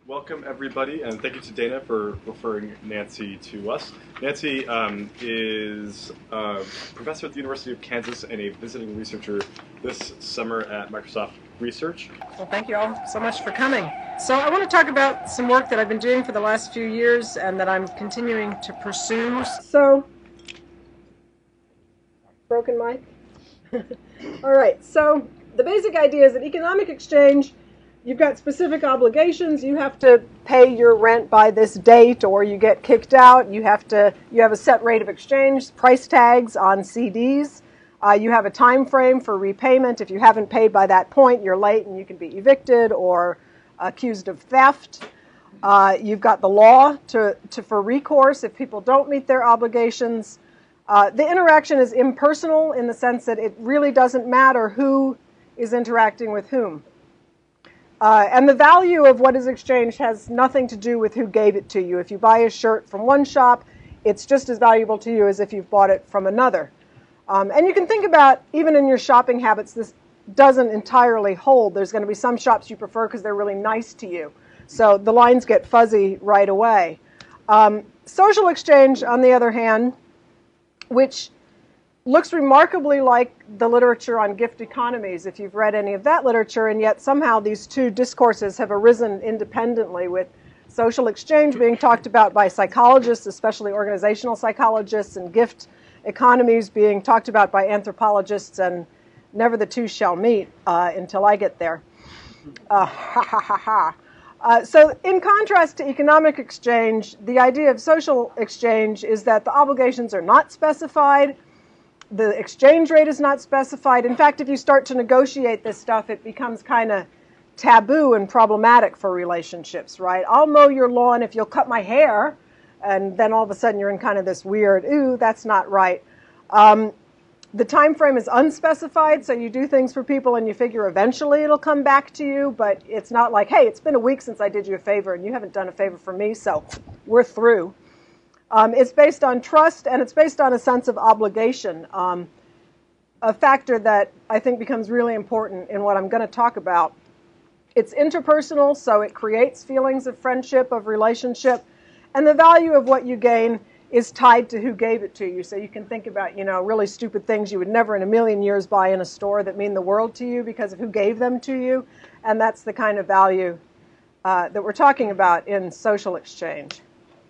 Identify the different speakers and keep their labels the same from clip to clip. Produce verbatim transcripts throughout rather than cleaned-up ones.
Speaker 1: Welcome, everybody, and thank you to Dana for referring Nancy to us. Nancy um, is a professor at the University of Kansas and a visiting researcher this summer at Microsoft Research.
Speaker 2: Well, thank you all so much for coming. So I want to talk about some work that I've been doing for the last few years and that I'm continuing to pursue. So, broken mic? All right, so the basic idea is that economic exchange, you've got specific obligations. You have to pay your rent by this date or you get kicked out. You have to, you have a set rate of exchange, price tags on C Ds. Uh, you have a time frame for repayment. If you haven't paid by that point, you're late and you can be evicted or accused of theft. Uh, you've got the law to, to for recourse if people don't meet their obligations. Uh, the interaction is impersonal in the sense that it really doesn't matter who is interacting with whom. Uh, and the value of what is exchanged has nothing to do with who gave it to you. If you buy a shirt from one shop, it's just as valuable to you as if you've bought it from another. Um, and you can think about, even in your shopping habits, this doesn't entirely hold. There's going to be some shops you prefer because they're really nice to you. So the lines get fuzzy right away. Um, social exchange, on the other hand, which looks remarkably like the literature on gift economies, if you've read any of that literature, and yet somehow these two discourses have arisen independently, with social exchange being talked about by psychologists, especially organizational psychologists, and gift economies being talked about by anthropologists, and never the two shall meet uh, until I get there. Uh, ha ha ha ha. Uh, so in contrast to economic exchange, the idea of social exchange is that the obligations are not specified. The exchange rate is not specified. In fact, if you start to negotiate this stuff, it becomes kind of taboo and problematic for relationships, right? I'll mow your lawn if you'll cut my hair. And then all of a sudden you're in kind of this weird, ooh, that's not right. Um, the time frame is unspecified, so you do things for people and you figure eventually it'll come back to you, but it's not like, hey, it's been a week since I did you a favor and you haven't done a favor for me, so we're through. Um, it's based on trust, and it's based on a sense of obligation, um, a factor that I think becomes really important in what I'm going to talk about. It's interpersonal, so it creates feelings of friendship, of relationship, and the value of what you gain is tied to who gave it to you. So you can think about, you know, really stupid things you would never in a million years buy in a store that mean the world to you because of who gave them to you, and that's the kind of value uh, that we're talking about in social exchange.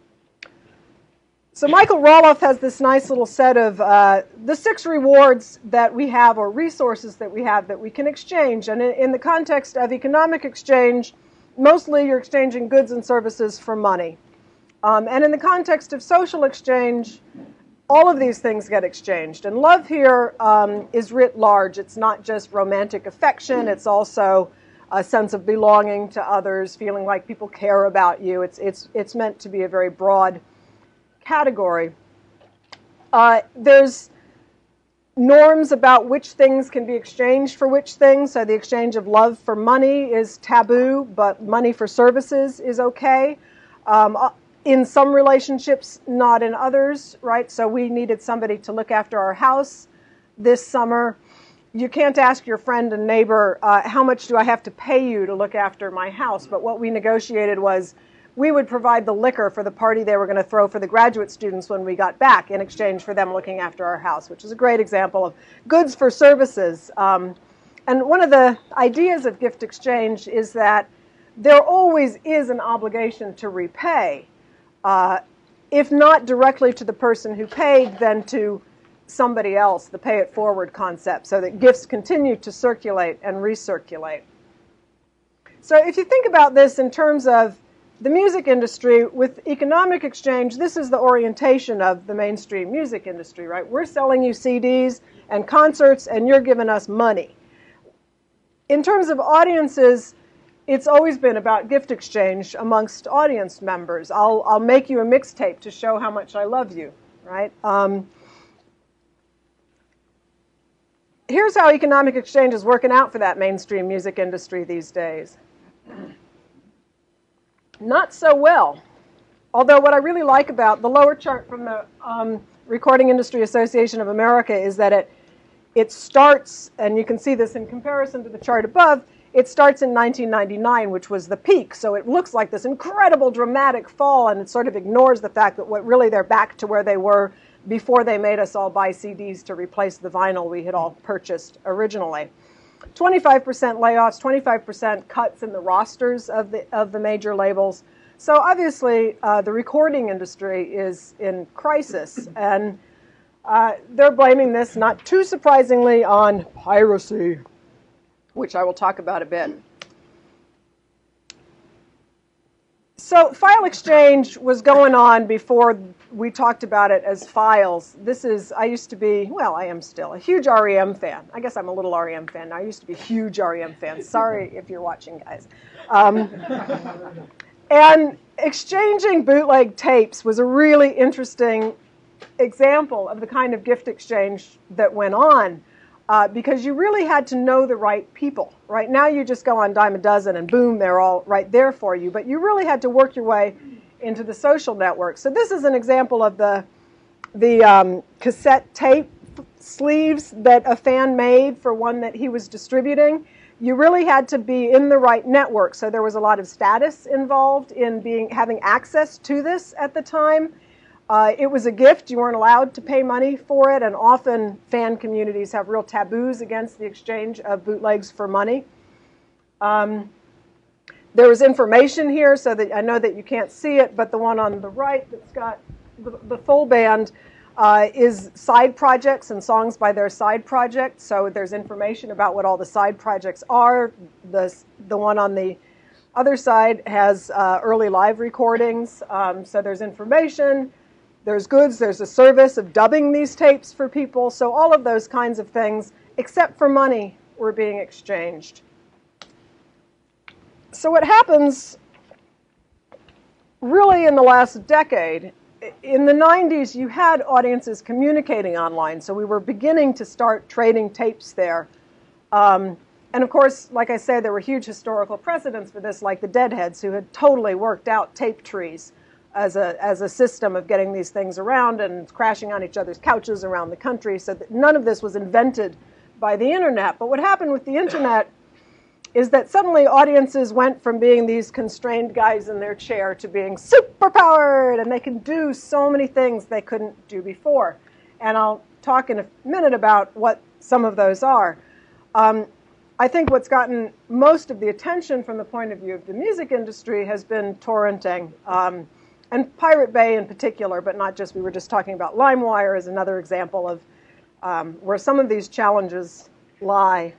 Speaker 2: So Michael Roloff has this nice little set of uh, the six rewards that we have, or resources that we have that we can exchange. And in, in the context of economic exchange, mostly you're exchanging goods and services for money. Um, and in the context of social exchange, all of these things get exchanged. And love here um, is writ large. It's not just romantic affection. It's also a sense of belonging to others, feeling like people care about you. It's, it's, it's meant to be a very broad category. Uh, there's norms about which things can be exchanged for which things. So the exchange of love for money is taboo, but money for services is okay. Um, in some relationships, not in others, right? So we needed somebody to look after our house this summer. You can't ask your friend and neighbor, uh, how much do I have to pay you to look after my house? But what we negotiated was we would provide the liquor for the party they were going to throw for the graduate students when we got back in exchange for them looking after our house, which is a great example of goods for services. Um, and one of the ideas of gift exchange is that there always is an obligation to repay, uh, if not directly to the person who paid, then to somebody else, the pay it forward concept, so that gifts continue to circulate and recirculate. So if you think about this in terms of the music industry, with economic exchange, this is the orientation of the mainstream music industry, right? We're selling you C Ds and concerts, and you're giving us money. In terms of audiences, it's always been about gift exchange amongst audience members. I'll, I'll make you a mixtape to show how much I love you, right? Um, here's how economic exchange is working out for that mainstream music industry these days. Not so well. Although what I really like about the lower chart from the um, Recording Industry Association of America is that it, it starts, and you can see this in comparison to the chart above, it starts in nineteen ninety-nine, which was the peak. So it looks like this incredible dramatic fall, and it sort of ignores the fact that what really they're back to where they were before they made us all buy C Ds to replace the vinyl we had all purchased originally. twenty-five percent layoffs, twenty-five percent cuts in the rosters of the of the major labels. So obviously, uh, the recording industry is in crisis, and uh, they're blaming this, not too surprisingly, on piracy, which I will talk about a bit. So file exchange was going on before we talked about it as files. This is, I used to be, well, I am still a huge R E M fan. I guess I'm a little R E M fan now. I used to be a huge R E M fan. Sorry if you're watching, guys. Um, and exchanging bootleg tapes was a really interesting example of the kind of gift exchange that went on. Uh, because you really had to know the right people. Right now you just go on Dime a Dozen and boom, they're all right there for you. But you really had to work your way into the social network. So this is an example of the, the um, cassette tape sleeves that a fan made for one that he was distributing. You really had to be in the right network. So there was a lot of status involved in being having access to this at the time. Uh, it was a gift. You weren't allowed to pay money for it, and often fan communities have real taboos against the exchange of bootlegs for money. Um, there was information here, so that I know that you can't see it, but the one on the right that's got the, the full band uh, is side projects and songs by their side projects. So there's information about what all the side projects are. The, the one on the other side has uh, early live recordings, um, so there's information. There's goods, there's a service of dubbing these tapes for people. So all of those kinds of things, except for money, were being exchanged. So what happens really in the last decade, in the nineties, you had audiences communicating online. So we were beginning to start trading tapes there. Um, and of course, like I said, there were huge historical precedents for this, like the Deadheads, who had totally worked out tape trees as a, as a system of getting these things around and crashing on each other's couches around the country, so that none of this was invented by the internet. But what happened with the internet is that suddenly audiences went from being these constrained guys in their chair to being superpowered, and they can do so many things they couldn't do before. And I'll talk in a minute about what some of those are. Um, I think what's gotten most of the attention from the point of view of the music industry has been torrenting. Um, And Pirate Bay in particular, but not just, we were just talking about LimeWire is another example of um, where some of these challenges lie.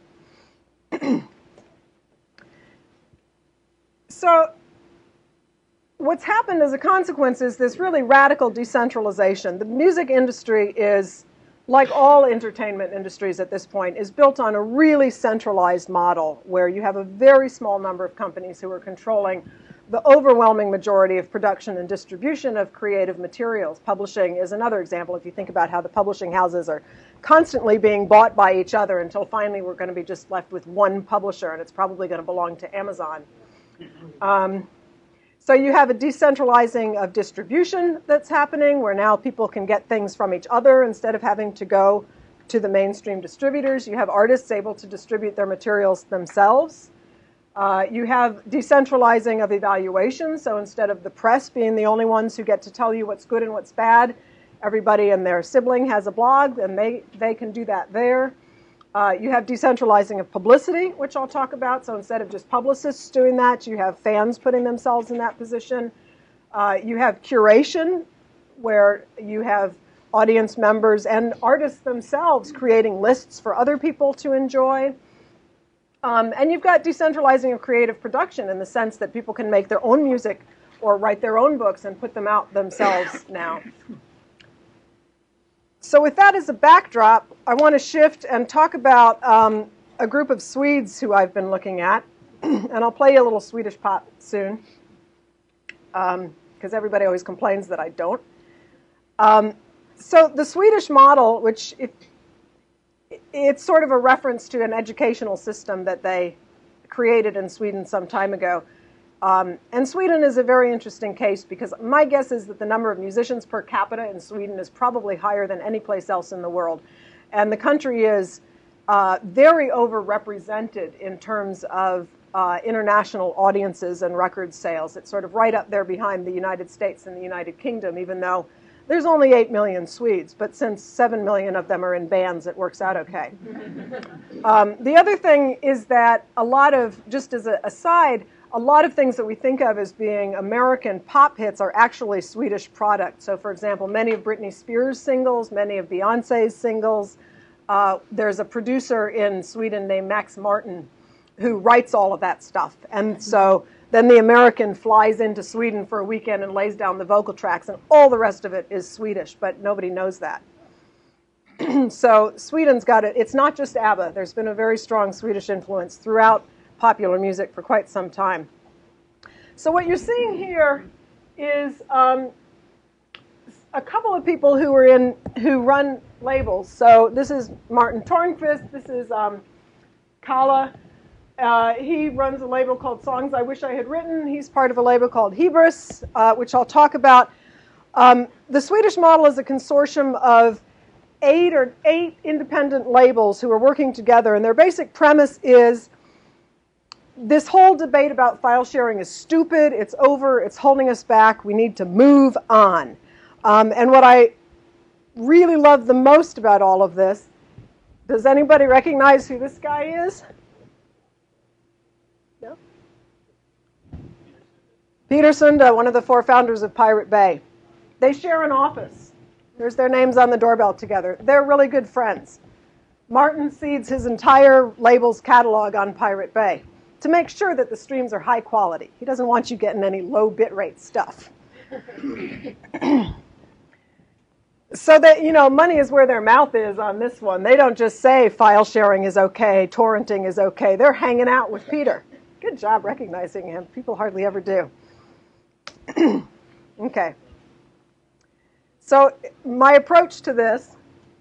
Speaker 2: So what's happened as a consequence is this really radical decentralization. The music industry is, like all entertainment industries at this point, is built on a really centralized model where you have a very small number of companies who are controlling the overwhelming majority of production and distribution of creative materials. Publishing is another example. If you think about how the publishing houses are constantly being bought by each other until finally we're going to be just left with one publisher, and it's probably going to belong to Amazon. Um, so you have a decentralizing of distribution that's happening, where now people can get things from each other instead of having to go to the mainstream distributors. You have artists able to distribute their materials themselves. Uh, you have decentralizing of evaluation, so instead of the press being the only ones who get to tell you what's good and what's bad, everybody and their sibling has a blog, and they, they can do that there. Uh, you have decentralizing of publicity, which I'll talk about, so instead of just publicists doing that, you have fans putting themselves in that position. Uh, you have curation, where you have audience members and artists themselves creating lists for other people to enjoy. Um, and you've got decentralizing of creative production in the sense that people can make their own music or write their own books and put them out themselves now. So with that as a backdrop, I want to shift and talk about um, a group of Swedes who I've been looking at. And I'll play you a little Swedish pop soon, because um, everybody always complains that I don't. Um, so the Swedish model, which if it's sort of a reference to an educational system that they created in Sweden some time ago. Um, and Sweden is a very interesting case because my guess is that the number of musicians per capita in Sweden is probably higher than any place else in the world. And the country is uh, very overrepresented in terms of uh, international audiences and record sales. It's sort of right up there behind the United States and the United Kingdom, even though there's only eight million Swedes, but since seven million of them are in bands, it works out okay. um, the other thing is that a lot of, just as an aside, a lot of things that we think of as being American pop hits are actually Swedish products. So, for example, many of Britney Spears' singles, many of Beyonce's singles. Uh, there's a producer in Sweden named Max Martin who writes all of that stuff. And so then the American flies into Sweden for a weekend and lays down the vocal tracks, and all the rest of it is Swedish, but nobody knows that. So Sweden's got it. It's not just ABBA. There's been a very strong Swedish influence throughout popular music for quite some time. So what you're seeing here is um, a couple of people who are in who run labels. So this is Martin Tornqvist. This is um, Kala. Uh, he runs a label called Songs I Wish I Had Written. He's part of a label called Hybris, uh, which I'll talk about. Um, the Swedish model is a consortium of eight or eight independent labels who are working together, and their basic premise is this whole debate about file sharing is stupid, it's over, it's holding us back, we need to move on. Um, and what I really love the most about all of this, does anybody recognize who this guy is? No? Peter Sunda, one of the four founders of Pirate Bay. They share an office. There's their names on the doorbell together. They're really good friends. Martin seeds his entire label's catalog on Pirate Bay to make sure that the streams are high quality. He doesn't want you getting any low bitrate stuff. So that, you know, money is where their mouth is on this one. They don't just say file sharing is okay, torrenting is okay. They're hanging out with Peter. Good job recognizing him. People hardly ever do. Okay. So my approach to this,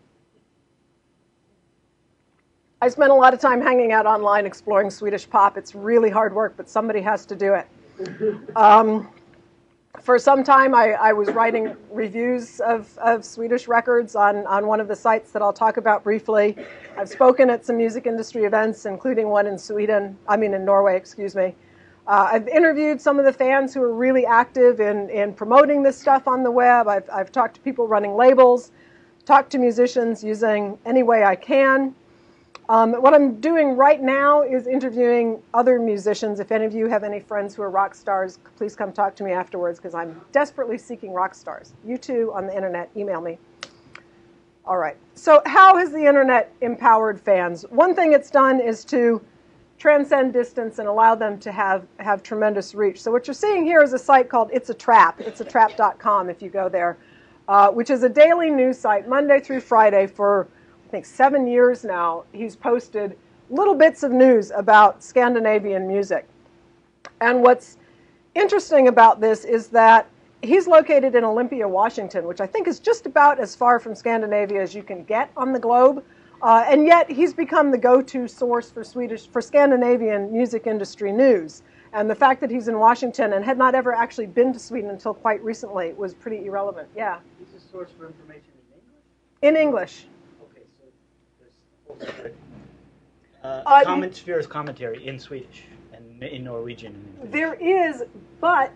Speaker 2: I spent a lot of time hanging out online exploring Swedish pop. It's really hard work, but somebody has to do it. Um, for some time, I, I was writing reviews of, of Swedish records on, on one of the sites that I'll talk about briefly. I've spoken at some music industry events, including one in Sweden, I mean in Norway, excuse me. Uh, I've interviewed some of the fans who are really active in, in promoting this stuff on the web. I've, I've talked to people running labels, talked to musicians using any way I can. Um, what I'm doing right now is interviewing other musicians. If any of you have any friends who are rock stars, please come talk to me afterwards, because I'm desperately seeking rock stars. You too on the internet, email me. All right. So how has the internet empowered fans? One thing it's done is to transcend distance and allow them to have, have tremendous reach. So what you're seeing here is a site called It's a Trap, it's a trap dot com if you go there, uh, which is a daily news site, Monday through Friday for, I think, seven years now. He's posted little bits of news about Scandinavian music. And what's interesting about this is that he's located in Olympia, Washington, which I think is just about as far from Scandinavia as you can get on the globe. Uh, and yet he's become the go-to source for Swedish, for Scandinavian music industry news. And the fact that he's in Washington and had not ever actually been to Sweden until quite recently was pretty irrelevant. Yeah.
Speaker 3: Is a source for information
Speaker 2: In
Speaker 3: in English?
Speaker 2: English.
Speaker 3: Okay, so there's a whole uh,
Speaker 2: Uh,
Speaker 3: comment, Sphere's commentary in Swedish and in Norwegian.
Speaker 2: There is, but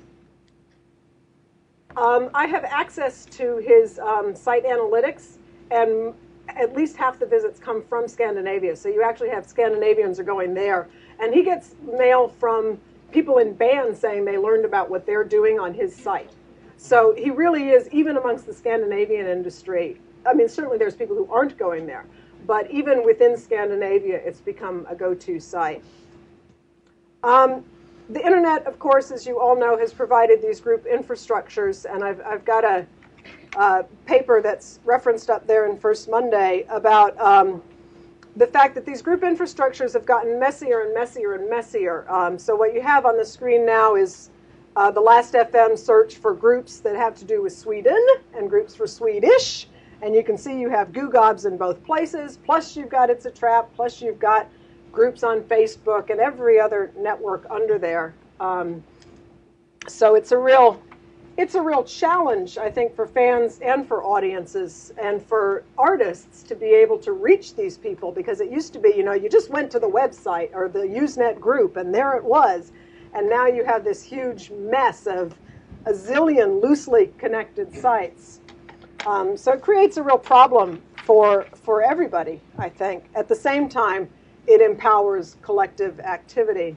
Speaker 2: um, I have access to his um, site analytics, and at least half the visits come from Scandinavia. So you actually have Scandinavians are going there. And he gets mail from people in bands saying they learned about what they're doing on his site. So he really is, even amongst the Scandinavian industry, I mean, certainly there's people who aren't going there, but even within Scandinavia, it's become a go-to site. Um, the internet, of course, as you all know, has provided these group infrastructures, and I've, I've got a Uh, paper that's referenced up there in First Monday about um, the fact that these group infrastructures have gotten messier and messier and messier. Um, so what you have on the screen now is uh, the Last F M search for groups that have to do with Sweden and groups for Swedish. And you can see you have Gugobs in both places, plus you've got It's a Trap, plus you've got groups on Facebook and every other network under there. Um, so it's a real it's a real challenge, I think, for fans and for audiences and for artists to be able to reach these people, because it used to be, you know, you just went to the website or the Usenet group and there it was. And now you have this huge mess of a zillion loosely connected sites. Um, so it creates a real problem for, for everybody, I think. At the same time, it empowers collective activity.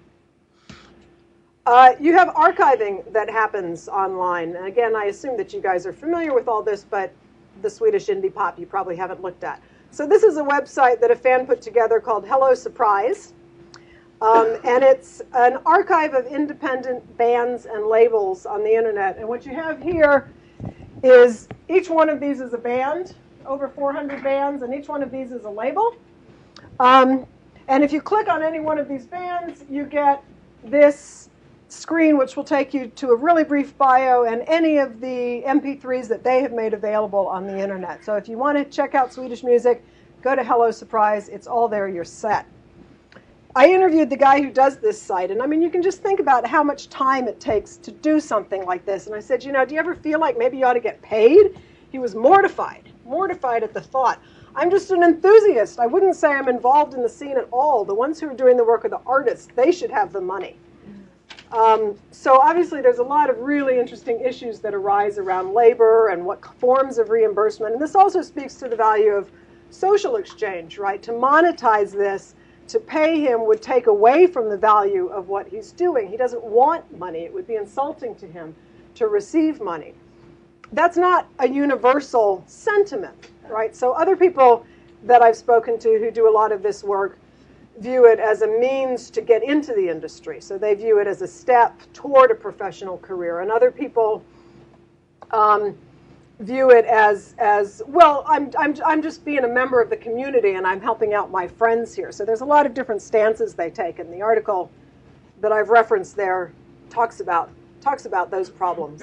Speaker 2: Uh, you have archiving that happens online. And again, I assume that you guys are familiar with all this, but the Swedish indie pop you probably haven't looked at. So this is a website that a fan put together called Hello Surprise. Um, and it's an archive of independent bands and labels on the internet. And what you have here is each one of these is a band, over four hundred bands, and each one of these is a label. Um, and if you click on any one of these bands, you get this screen, which will take you to a really brief bio and any of the M P threes that they have made available on the internet. So if you want to check out Swedish music, go to Hello Surprise. It's all there. You're set. I interviewed the guy who does this site, and I mean, you can just think about how much time it takes to do something like this. And I said, you know, do you ever feel like maybe you ought to get paid? He was mortified, mortified at the thought. I'm just an enthusiast. I wouldn't say I'm involved in the scene at all. The ones who are doing the work are the artists. They should have the money. Um, so obviously there's a lot of really interesting issues that arise around labor and what forms of reimbursement. And this also speaks to the value of social exchange, right? To monetize this, to pay him would take away from the value of what he's doing. He doesn't want money. It would be insulting to him to receive money. That's not a universal sentiment, right? So other people that I've spoken to who do a lot of this work view it as a means to get into the industry. So they view it as a step toward a professional career. And other people um, view it as, as well, I'm, I'm, I'm just being a member of the community and I'm helping out my friends here. So there's a lot of different stances they take. And the article that I've referenced there talks about, talks about those problems.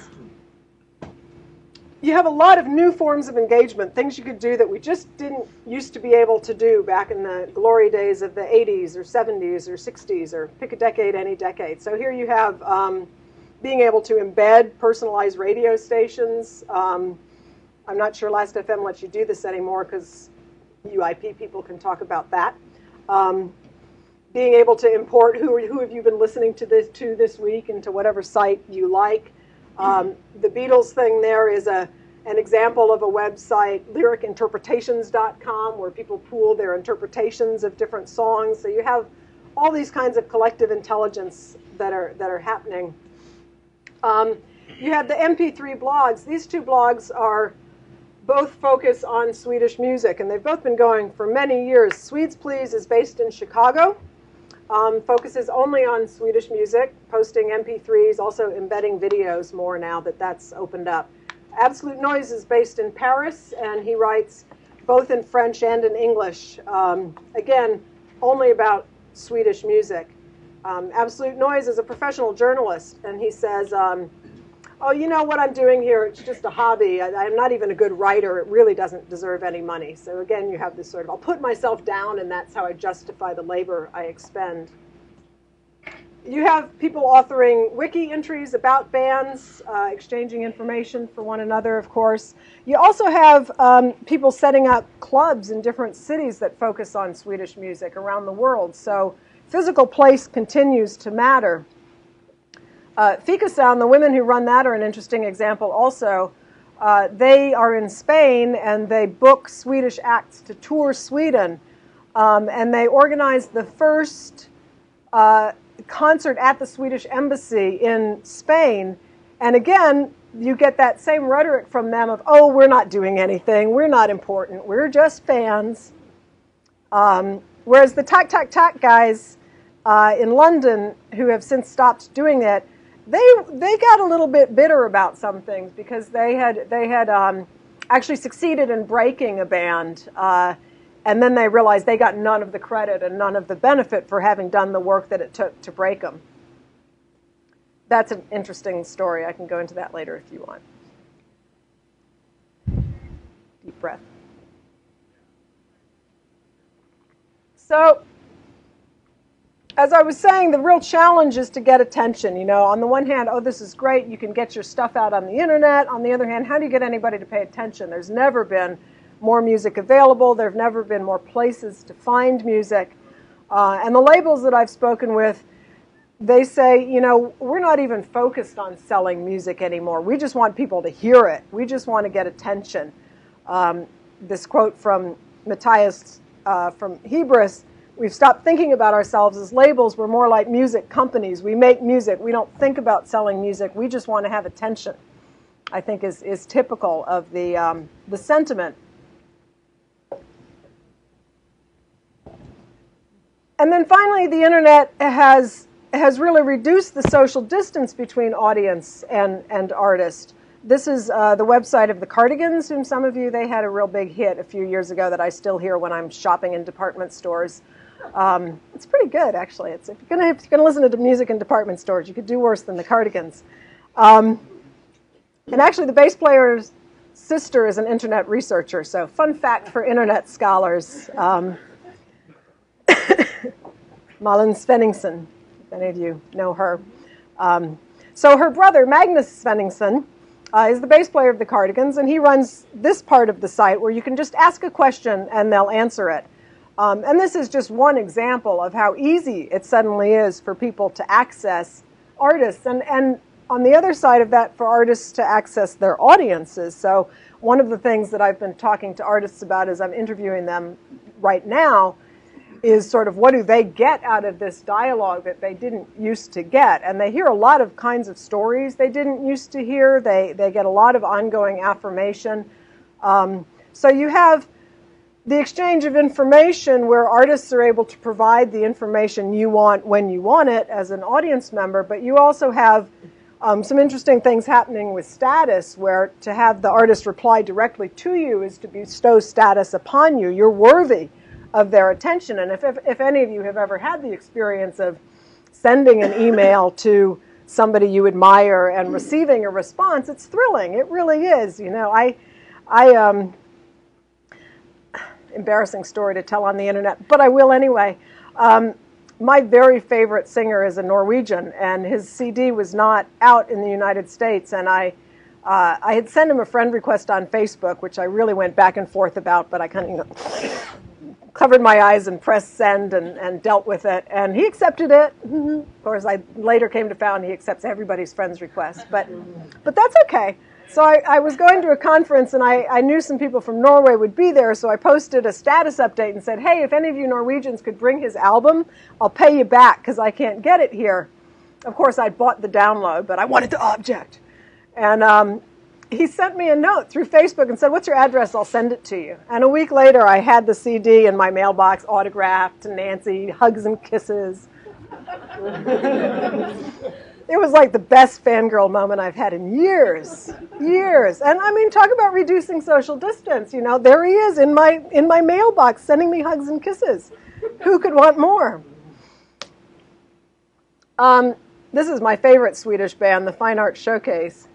Speaker 2: You have a lot of new forms of engagement, things you could do that we just didn't used to be able to do back in the glory days of the eighties or seventies or sixties, or pick a decade, any decade. So here you have um, being able to embed personalized radio stations. Um, I'm not sure Last F M lets you do this anymore because U I P people can talk about that. Um, being able to import who, who have you been listening to this to this week into whatever site you like. Um, the Beatles thing there is a, an example of a website, lyric interpretations dot com, where people pool their interpretations of different songs. So you have all these kinds of collective intelligence that are, that are happening. Um, you have the M P three blogs. These two blogs are both focus on Swedish music, and they've both been going for many years. Swedes Please is based in Chicago. Um, focuses only on Swedish music, posting M P threes, also embedding videos more now that that's opened up. Absolute Noise is based in Paris, and he writes both in French and in English. Um, again, only about Swedish music. Um, Absolute Noise is a professional journalist, and he says, um, oh, you know what I'm doing here, it's just a hobby. I, I'm not even a good writer. It really doesn't deserve any money. So again, you have this sort of, I'll put myself down, and that's how I justify the labor I expend. You have people authoring wiki entries about bands, uh, exchanging information for one another, of course. You also have um, people setting up clubs in different cities that focus on Swedish music around the world. So physical place continues to matter. Uh, Fika Sound, the women who run that are an interesting example also. Uh, they are in Spain, and they book Swedish acts to tour Sweden. Um, and they organized the first uh, concert at the Swedish Embassy in Spain. And again, you get that same rhetoric from them of, oh, we're not doing anything. We're not important. We're just fans. Um, whereas the Tack, Tack, Tack guys uh, in London, who have since stopped doing that, They they got a little bit bitter about some things because they had they had um, actually succeeded in breaking a band, uh, and then they realized they got none of the credit and none of the benefit for having done the work that it took to break them. That's an interesting story. I can go into that later if you want. Deep breath. So as I was saying, the real challenge is to get attention. You know, on the one hand, oh, this is great. You can get your stuff out on the internet. On the other hand, how do you get anybody to pay attention? There's never been more music available. There have never been more places to find music. Uh, and the labels that I've spoken with, they say, you know, we're not even focused on selling music anymore. We just want people to hear it. We just want to get attention. Um, this quote from Matthias uh, from Hebrews, we've stopped thinking about ourselves as labels. We're more like music companies. We make music. We don't think about selling music. We just want to have attention, I think is, is typical of the, um, the sentiment. And then finally, the internet has, has really reduced the social distance between audience and, and artist. This is uh, the website of the Cardigans, whom some of you, they had a real big hit a few years ago that I still hear when I'm shopping in department stores. Um, it's pretty good, actually. It's, if you're going to listen to music in department stores, you could do worse than the Cardigans. Um, and actually, the bass player's sister is an internet researcher, so fun fact for internet scholars. Um, Malin Svenningsson, if any of you know her. Um, so her brother, Magnus Svenningsson, uh, is the bass player of the Cardigans, and he runs this part of the site where you can just ask a question and they'll answer it. Um, and this is just one example of how easy it suddenly is for people to access artists. And, and on the other side of that, for artists to access their audiences. So one of the things that I've been talking to artists about as I'm interviewing them right now is sort of what do they get out of this dialogue that they didn't used to get. And they hear a lot of kinds of stories they didn't used to hear. They, they get a lot of ongoing affirmation. Um, so you have the exchange of information where artists are able to provide the information you want when you want it as an audience member, but you also have um, some interesting things happening with status where to have the artist reply directly to you is to bestow status upon you. You're worthy of their attention. And if, if, if any of you have ever had the experience of sending an email to somebody you admire and receiving a response, it's thrilling. It really is. You know, I, I, um, embarrassing story to tell on the internet, but I will anyway. Um, my very favorite singer is a Norwegian, and his C D was not out in the United States, and I, uh, I had sent him a friend request on Facebook, which I really went back and forth about, but I kind of covered my eyes and pressed send and, and dealt with it, and he accepted it. Of course, I later came to find he accepts everybody's friend's request, but, but that's okay. So I, I was going to a conference, and I, I knew some people from Norway would be there, so I posted a status update and said, hey, if any of you Norwegians could bring his album, I'll pay you back because I can't get it here. Of course, I'd bought the download, but I wanted the object. And um, he sent me a note through Facebook and said, what's your address? I'll send it to you. And a week later, I had the C D in my mailbox, autographed to Nancy, hugs and kisses. It was like the best fangirl moment I've had in years, years. And I mean, talk about reducing social distance. You know, there he is in my, in my mailbox sending me hugs and kisses. Who could want more? Um, this is my favorite Swedish band, the Fine Arts Showcase.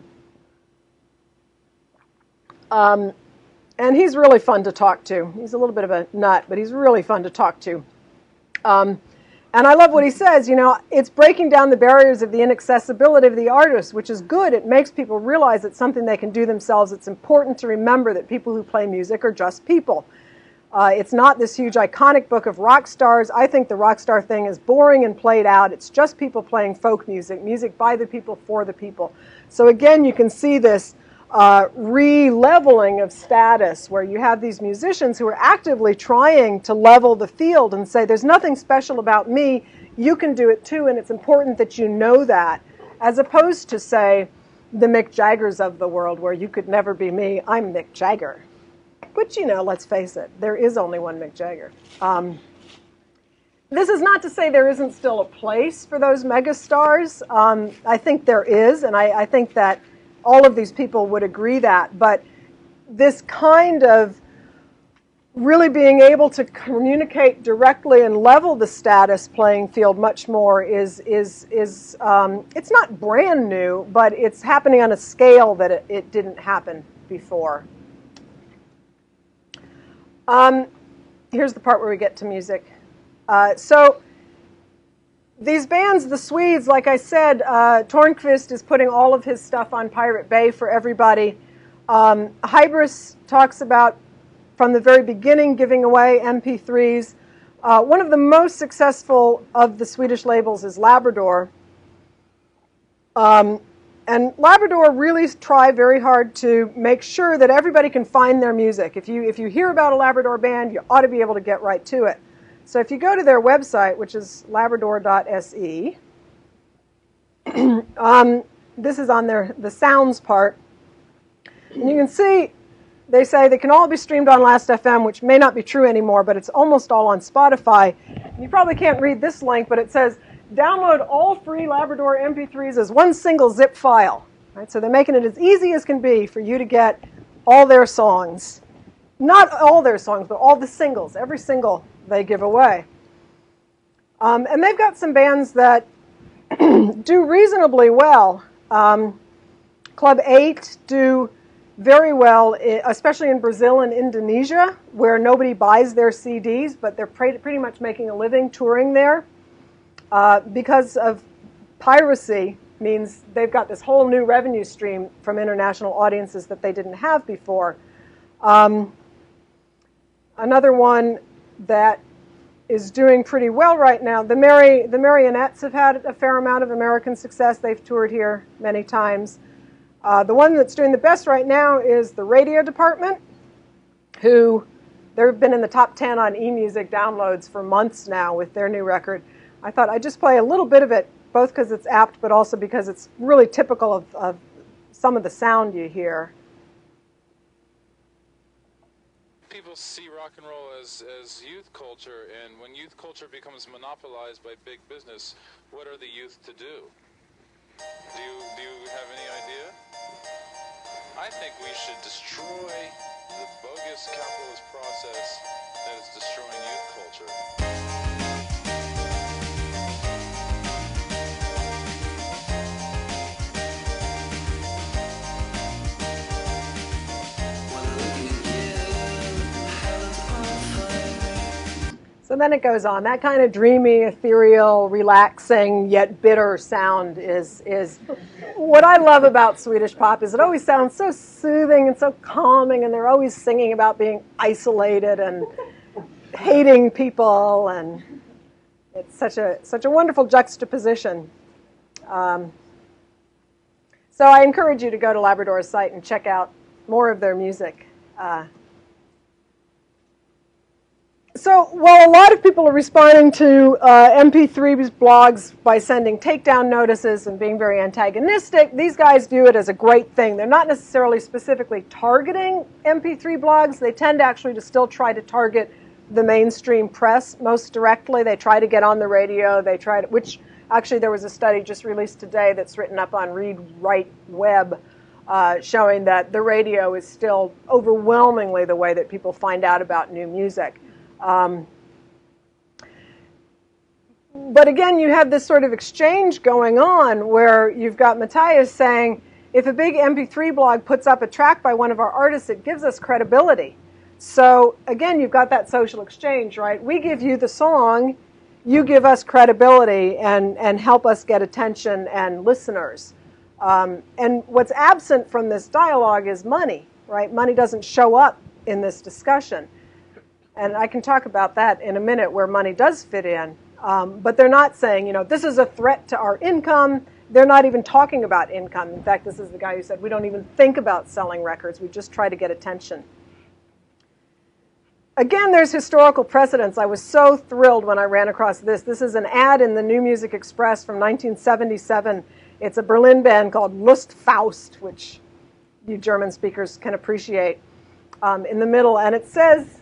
Speaker 2: Um, and he's really fun to talk to. He's a little bit of a nut, but he's really fun to talk to. Um, and I love what he says, you know, it's breaking down the barriers of the inaccessibility of the artist, which is good. It makes people realize it's something they can do themselves. It's important to remember that people who play music are just people. Uh, it's not this huge iconic book of rock stars. I think the rock star thing is boring and played out. It's just people playing folk music, music by the people, for the people. So again, you can see this Uh, re-leveling of status where you have these musicians who are actively trying to level the field and say, there's nothing special about me, you can do it too, and it's important that you know that, as opposed to, say, the Mick Jaggers of the world where you could never be me, I'm Mick Jagger. Which, you know, let's face it, there is only one Mick Jagger. Um, this is not to say there isn't still a place for those megastars. Um, I think there is, and I, I think that all of these people would agree that, but this kind of really being able to communicate directly and level the status playing field much more is, is, is um, it's not brand new, but it's happening on a scale that it, it didn't happen before. Um, here's the part where we get to music. Uh, so these bands, the Swedes, like I said, uh, Tornquist is putting all of his stuff on Pirate Bay for everybody. Um, Hybris talks about, from the very beginning, giving away M P threes. Uh, one of the most successful of the Swedish labels is Labrador. Um, and Labrador really try very hard to make sure that everybody can find their music. If you, if you hear about a Labrador band, you ought to be able to get right to it. So if you go to their website, which is labrador dot S E, um, this is on their the sounds part, and you can see they say they can all be streamed on Last F M, which may not be true anymore, but it's almost all on Spotify. And you probably can't read this link, but it says, download all free Labrador M P threes as one single zip file. Right? So they're making it as easy as can be for you to get all their songs. Not all their songs, but all the singles, every single they give away. Um, and they've got some bands that do reasonably well. Um, Club eight do very well, especially in Brazil and Indonesia, where nobody buys their C Ds, but they're pretty much making a living touring there. Uh, because of piracy means they've got this whole new revenue stream from international audiences that they didn't have before. Um, another one that is doing pretty well right now, the, Mari- the Marionettes have had a fair amount of American success. They've toured here many times. Uh, the one that's doing the best right now is the Radio Department, who they've been in the top ten on eMusic downloads for months now with their new record. I thought I'd just play a little bit of it, both because it's apt, but also because it's really typical of, of some of the sound you hear.
Speaker 4: People see rock and roll as, as youth culture, and when youth culture becomes monopolized by big business, what are the youth to do? Do you, do you have any idea? I think we should destroy the bogus capitalist process that is destroying youth culture.
Speaker 2: So then it goes on. That kind of dreamy, ethereal, relaxing, yet bitter sound is, is what I love about Swedish pop is it always sounds so soothing and so calming, and they're always singing about being isolated and hating people, and it's such a, such a wonderful juxtaposition. Um, so I encourage you to go to Labrador's site and check out more of their music. Uh, So while a lot of people are responding to uh, M P three blogs by sending takedown notices and being very antagonistic, these guys view it as a great thing. They're not necessarily specifically targeting M P three blogs. They tend actually to still try to target the mainstream press most directly. They try to get on the radio. They try to, which actually there was a study just released today that's written up on Read Write Web uh, showing that the radio is still overwhelmingly the way that people find out about new music. Um, but again, you have this sort of exchange going on where you've got Matthias saying, if a big M P three blog puts up a track by one of our artists, it gives us credibility. So again, you've got that social exchange, right? We give you the song, you give us credibility and, and help us get attention and listeners. Um, and what's absent from this dialogue is money, right? Money doesn't show up in this discussion. And I can talk about that in a minute where money does fit in. Um, but they're not saying, you know, this is a threat to our income. They're not even talking about income. In fact, this is the guy who said, we don't even think about selling records. We just try to get attention. Again, there's historical precedence. I was so thrilled when I ran across this. This is an ad in the New Music Express from nineteen seventy-seven. It's a Berlin band called Lustfaust, which you German speakers can appreciate, um, in the middle. And it says,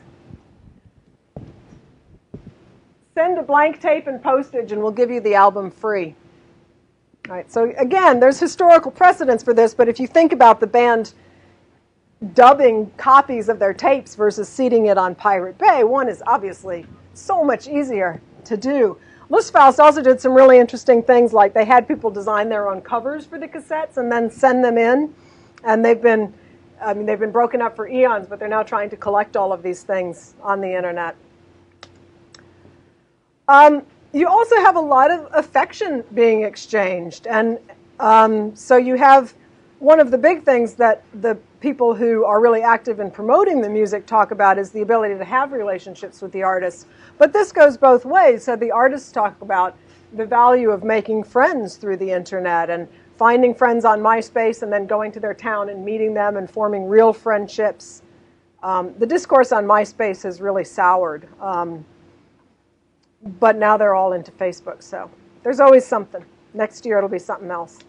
Speaker 2: send a blank tape and postage and we'll give you the album free. All right, so again, there's historical precedence for this, but if you think about the band dubbing copies of their tapes versus seeding it on Pirate Bay, one is obviously so much easier to do. Lustfaust also did some really interesting things, like they had people design their own covers for the cassettes and then send them in, and they've been, I mean, they've been broken up for eons, but they're now trying to collect all of these things on the internet. Um, you also have a lot of affection being exchanged. And um, so you have one of the big things that the people who are really active in promoting the music talk about is the ability to have relationships with the artists. But this goes both ways. So the artists talk about the value of making friends through the internet and finding friends on MySpace and then going to their town and meeting them and forming real friendships. Um, the discourse on MySpace has really soured. Um, but now they're all into Facebook. So there's always something. Next year it'll be something else.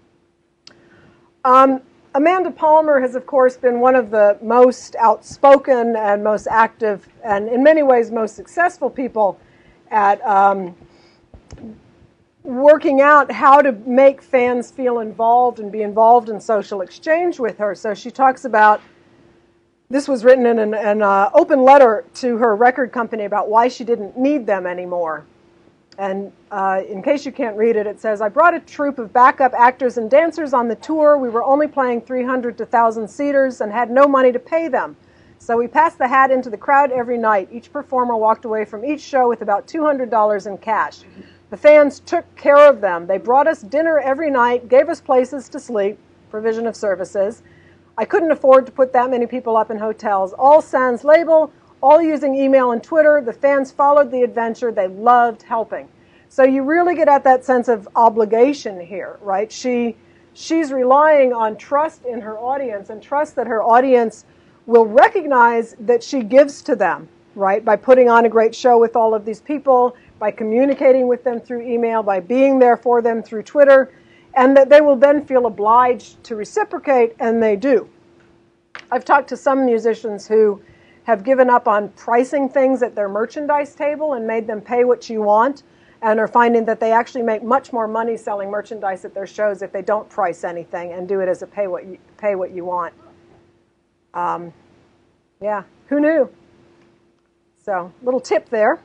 Speaker 2: Um, Amanda Palmer has, of course, been one of the most outspoken and most active and, in many ways, most successful people at um, working out how to make fans feel involved and be involved in social exchange with her. So she talks about, this was written in an, an uh, open letter to her record company about why she didn't need them anymore. And uh, in case you can't read it, it says, I brought a troupe of backup actors and dancers on the tour. We were only playing three hundred to one thousand seaters and had no money to pay them. So we passed the hat into the crowd every night. Each performer walked away from each show with about two hundred dollars in cash. The fans took care of them. They brought us dinner every night, gave us places to sleep, provision of services. I couldn't afford to put that many people up in hotels. All sans label, all using email and Twitter. The fans followed the adventure. They loved helping. So you really get at that sense of obligation here, right? She, she's relying on trust in her audience and trust that her audience will recognize that she gives to them, right? By putting on a great show with all of these people, by communicating with them through email, by being there for them through Twitter, and that they will then feel obliged to reciprocate, and they do. I've talked to some musicians who have given up on pricing things at their merchandise table and made them pay what you want, and are finding that they actually make much more money selling merchandise at their shows if they don't price anything and do it as a pay what you, pay what you want. Um, yeah, who knew? So, little tip there.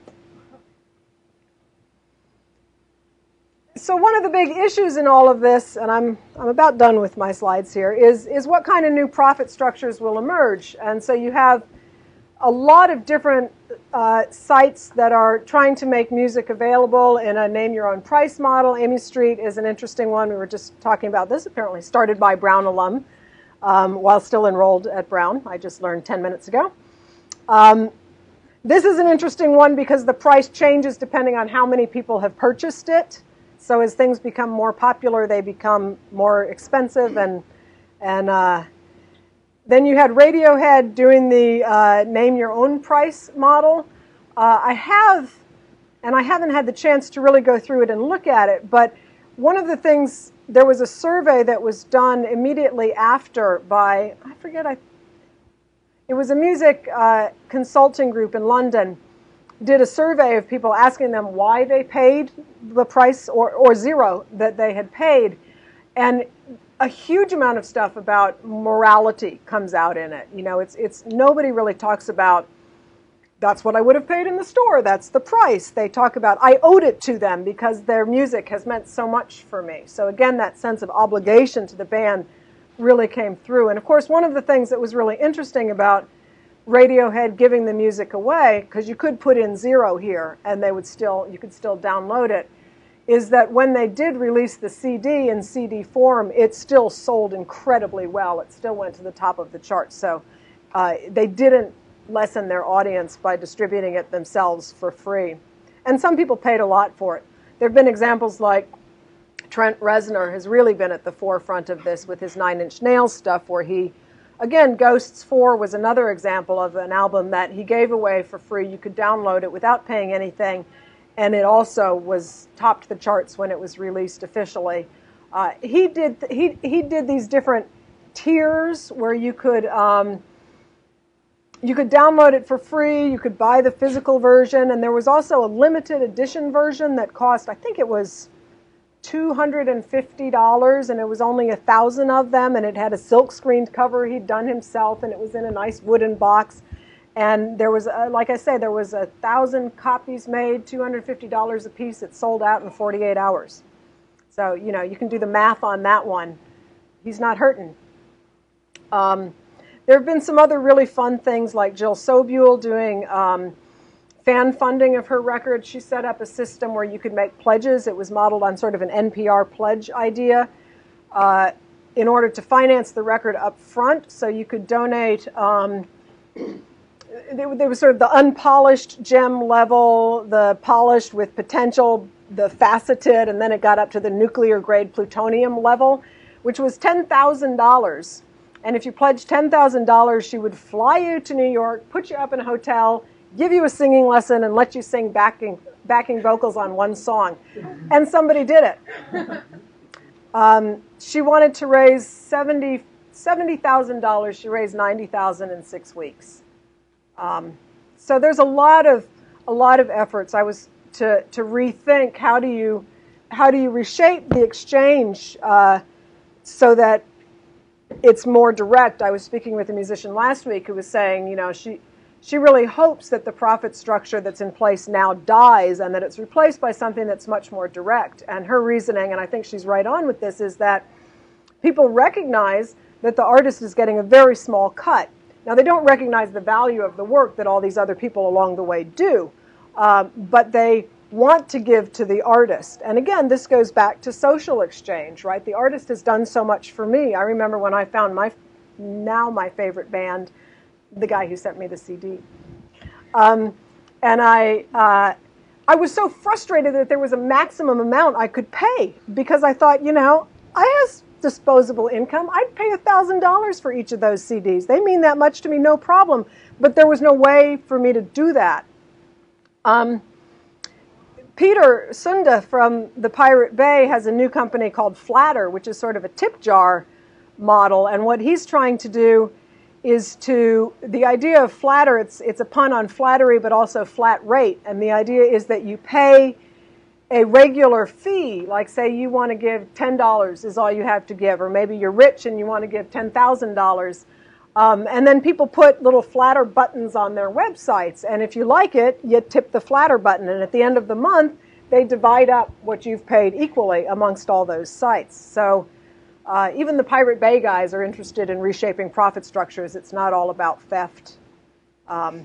Speaker 2: So one of the big issues in all of this, and I'm, I'm about done with my slides here, is, is what kind of new profit structures will emerge. And so you have a lot of different uh, sites that are trying to make music available in a name-your-own-price model. Amy Street is an interesting one. We were just talking about this, apparently started by Brown alum um, while still enrolled at Brown. I just learned ten minutes ago. Um, this is an interesting one because the price changes depending on how many people have purchased it. So as things become more popular, they become more expensive. And, and uh, then you had Radiohead doing the uh, name-your-own-price model. Uh, I have, and I haven't had the chance to really go through it and look at it, but one of the things, there was a survey that was done immediately after by, I forget, I, it was a music uh, consulting group in London, did a survey of people asking them why they paid the price or, or zero that they had paid. And a huge amount of stuff about morality comes out in it. You know, it's, it's, nobody really talks about, that's what I would have paid in the store, that's the price. They talk about, I owed it to them because their music has meant so much for me. So again, that sense of obligation to the band really came through. And of course, one of the things that was really interesting about Radiohead giving the music away, because you could put in zero here and they would still, you could still download it, is that when they did release the C D in C D form, it still sold incredibly well. It still went to the top of the charts. So uh, they didn't lessen their audience by distributing it themselves for free. And some people paid a lot for it. There have been examples like Trent Reznor has really been at the forefront of this with his Nine Inch Nails stuff, where he, again, Ghosts four was another example of an album that he gave away for free. You could download it without paying anything, and it also was topped the charts when it was released officially. Uh, he did he he did these different tiers where you could um, you could download it for free. You could buy the physical version, and there was also a limited edition version that cost, I think it was two hundred fifty dollars, and it was only a thousand of them, and it had a silk screened cover he'd done himself, and it was in a nice wooden box. And there was, a, like I say, there was a thousand copies made, two hundred fifty dollars a piece. It sold out in forty-eight hours. So, you know, you can do the math on that one. He's not hurting. Um, there have been some other really fun things like Jill Sobule doing um, fan funding of her record. She set up a system where you could make pledges. It was modeled on sort of an N P R pledge idea uh, in order to finance the record up front. So you could donate, um, there was sort of the unpolished gem level, the polished with potential, the faceted, and then it got up to the nuclear grade plutonium level, which was ten thousand dollars. And if you pledged ten thousand dollars, she would fly you to New York, put you up in a hotel, give you a singing lesson, and let you sing backing, backing vocals on one song. And somebody did it. Um, she wanted to raise seventy thousand dollars. She raised ninety thousand dollars in six weeks. Um, so there's a lot of a lot of efforts. I was to to rethink how do you how do you reshape the exchange uh, so that it's more direct. I was speaking with a musician last week who was saying, you know, she she really hopes that the profit structure that's in place now dies and that it's replaced by something that's much more direct. And her reasoning, and I think she's right on with this, is that people recognize that the artist is getting a very small cut. Now, they don't recognize the value of the work that all these other people along the way do, um, but they want to give to the artist. And again, this goes back to social exchange, right? The artist has done so much for me. I remember when I found my, now my favorite band, the guy who sent me the C D. Um, and I, uh, I was so frustrated that there was a maximum amount I could pay because I thought, you know, I have disposable income. I'd pay one thousand dollars for each of those C Ds. They mean that much to me, no problem. But there was no way for me to do that. Um, Peter Sunda from the Pirate Bay has a new company called Flatter, which is sort of a tip jar model. And what he's trying to do is to, the idea of Flatter, it's, it's a pun on flattery, but also flat rate. And the idea is that you pay a regular fee, like say you want to give ten dollars is all you have to give, or maybe you're rich and you want to give ten thousand dollars. Um, and then people put little Flatter buttons on their websites. And if you like it, you tip the Flatter button. And at the end of the month, they divide up what you've paid equally amongst all those sites. So uh, even the Pirate Bay guys are interested in reshaping profit structures. It's not all about theft. Um,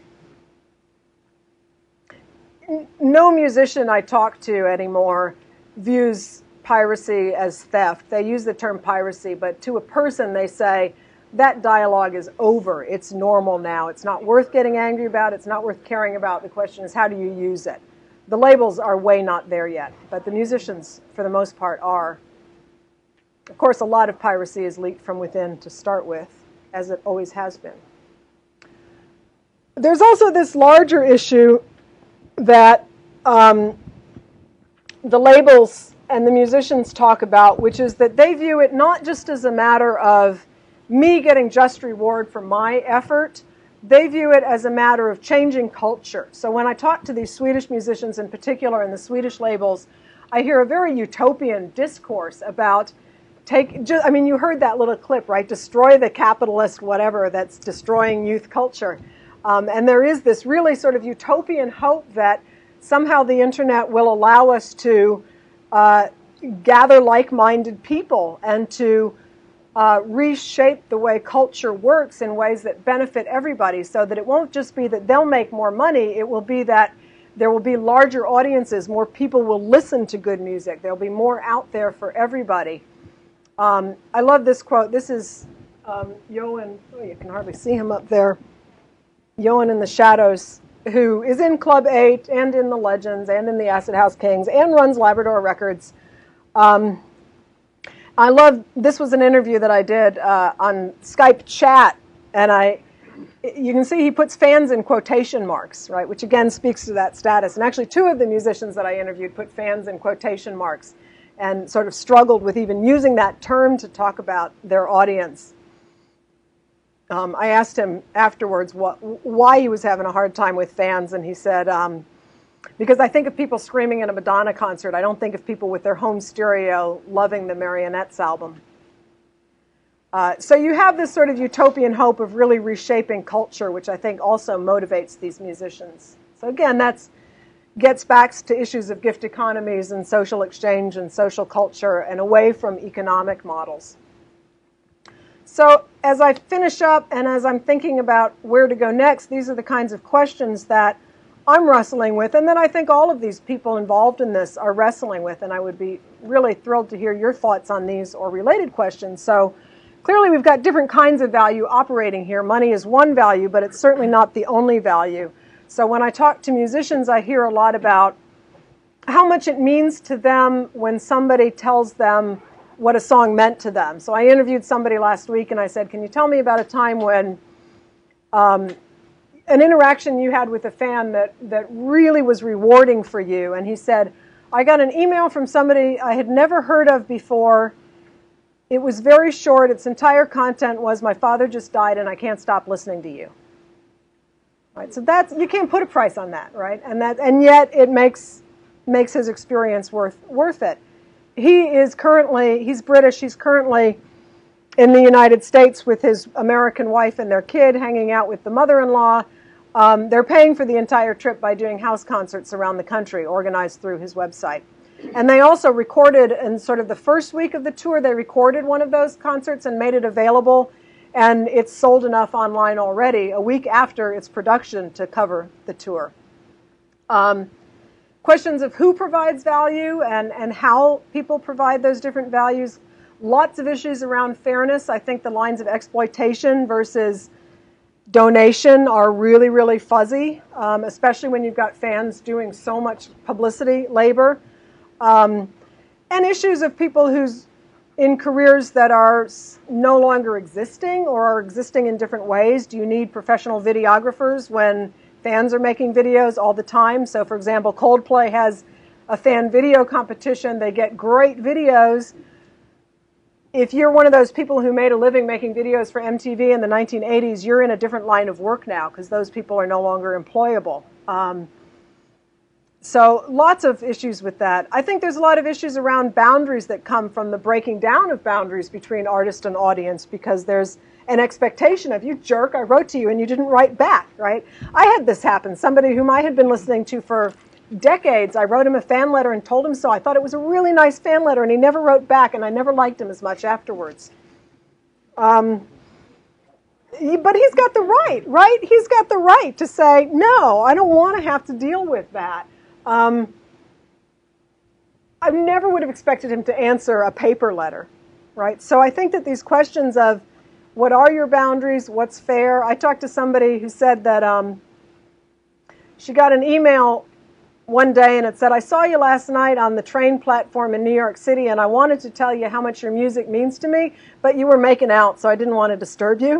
Speaker 2: no musician I talk to anymore views piracy as theft. They use the term piracy, but to a person they say, that dialogue is over. It's normal now. It's not worth getting angry about. It's not worth caring about. The question is, how do you use it? The labels are way not there yet, but the musicians, for the most part, are. Of course, a lot of piracy is leaked from within to start with, as it always has been. There's also this larger issue that um, the labels and the musicians talk about, which is that they view it not just as a matter of me getting just reward for my effort. They view it as a matter of changing culture. So when I talk to these Swedish musicians in particular and the Swedish labels, I hear a very utopian discourse about take, just, I mean, you heard that little clip, right? Destroy the capitalist whatever that's destroying youth culture. Um, and there is this really sort of utopian hope that somehow the internet will allow us to uh, gather like-minded people and to uh, reshape the way culture works in ways that benefit everybody, so that it won't just be that they'll make more money, it will be that there will be larger audiences, more people will listen to good music, there'll be more out there for everybody. Um, I love this quote. This is um, Johan, oh, you can hardly see him up there, Johan in the Shadows, who is in Club eight and in the Legends and in the Acid House Kings and runs Labrador Records. Um, I love, this was an interview that I did uh, on Skype chat, and I, you can see he puts fans in quotation marks, right, which again speaks to that status. And actually two of the musicians that I interviewed put fans in quotation marks and sort of struggled with even using that term to talk about their audience. Um, I asked him afterwards what, why he was having a hard time with fans, and he said, um, because I think of people screaming at a Madonna concert. I don't think of people with their home stereo loving the Marionettes album. Uh, so you have this sort of utopian hope of really reshaping culture, which I think also motivates these musicians. So again, that gets back to issues of gift economies and social exchange and social culture and away from economic models. So as I finish up and as I'm thinking about where to go next, these are the kinds of questions that I'm wrestling with, and then I think all of these people involved in this are wrestling with, and I would be really thrilled to hear your thoughts on these or related questions. So clearly we've got different kinds of value operating here. Money is one value, but it's certainly not the only value. So when I talk to musicians, I hear a lot about how much it means to them when somebody tells them what a song meant to them. So I interviewed somebody last week, and I said, can you tell me about a time when um, an interaction you had with a fan that, that really was rewarding for you? And he said, I got an email from somebody I had never heard of before. It was very short. Its entire content was, my father just died and I can't stop listening to you. Right? So that's, you can't put a price on that, right? And that, and yet it makes makes his experience worth worth it. He is currently, he's British, he's currently in the United States with his American wife and their kid, hanging out with the mother-in-law. Um, they're paying for the entire trip by doing house concerts around the country, organized through his website. And they also recorded, in sort of the first week of the tour, they recorded one of those concerts and made it available, and it's sold enough online already, a week after its production, to cover the tour. Um, questions of who provides value and, and how people provide those different values. Lots of issues around fairness. I think the lines of exploitation versus donation are really, really fuzzy, um, especially when you've got fans doing so much publicity labor. Um, and issues of people who's in careers that are no longer existing or are existing in different ways. Do you need professional videographers when fans are making videos all the time? So, for example, Coldplay has a fan video competition. They get great videos. If you're one of those people who made a living making videos for M T V in the nineteen eighties, you're in a different line of work now because those people are no longer employable. Um, so lots of issues with that. I think there's a lot of issues around boundaries that come from the breaking down of boundaries between artist and audience, because there's an expectation of, you jerk, I wrote to you and you didn't write back, right? I had this happen. Somebody whom I had been listening to for decades, I wrote him a fan letter and told him so. I thought it was a really nice fan letter, and he never wrote back, and I never liked him as much afterwards. Um, he, but he's got the right, right? He's got the right to say, no, I don't want to have to deal with that. Um, I never would have expected him to answer a paper letter, right? So I think that these questions of, what are your boundaries? What's fair? I talked to somebody who said that um, she got an email one day and it said, I saw you last night on the train platform in New York City and I wanted to tell you how much your music means to me, but you were making out, so I didn't want to disturb you.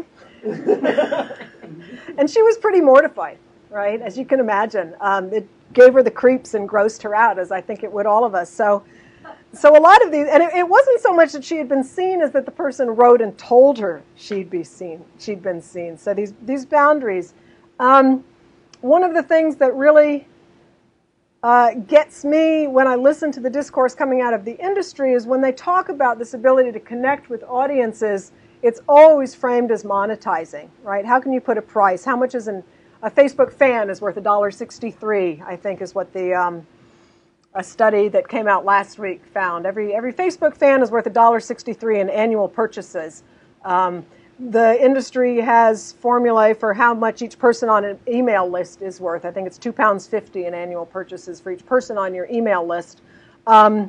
Speaker 2: And she was pretty mortified, right? As you can imagine. Um, it gave her the creeps and grossed her out, as I think it would all of us. So. So a lot of these, and it, it wasn't so much that she had been seen as that the person wrote and told her she'd be seen, she'd been seen. So these these boundaries. Um, one of the things that really uh, gets me when I listen to the discourse coming out of the industry is when they talk about this ability to connect with audiences, it's always framed as monetizing, right? How can you put a price? How much is an, a Facebook fan is worth one dollar sixty-three, I think is what the... Um, A study that came out last week found. Every every Facebook fan is worth one dollar sixty-three in annual purchases. Um, the industry has formulae for how much each person on an email list is worth. I think it's two pounds fifty in annual purchases for each person on your email list. Um,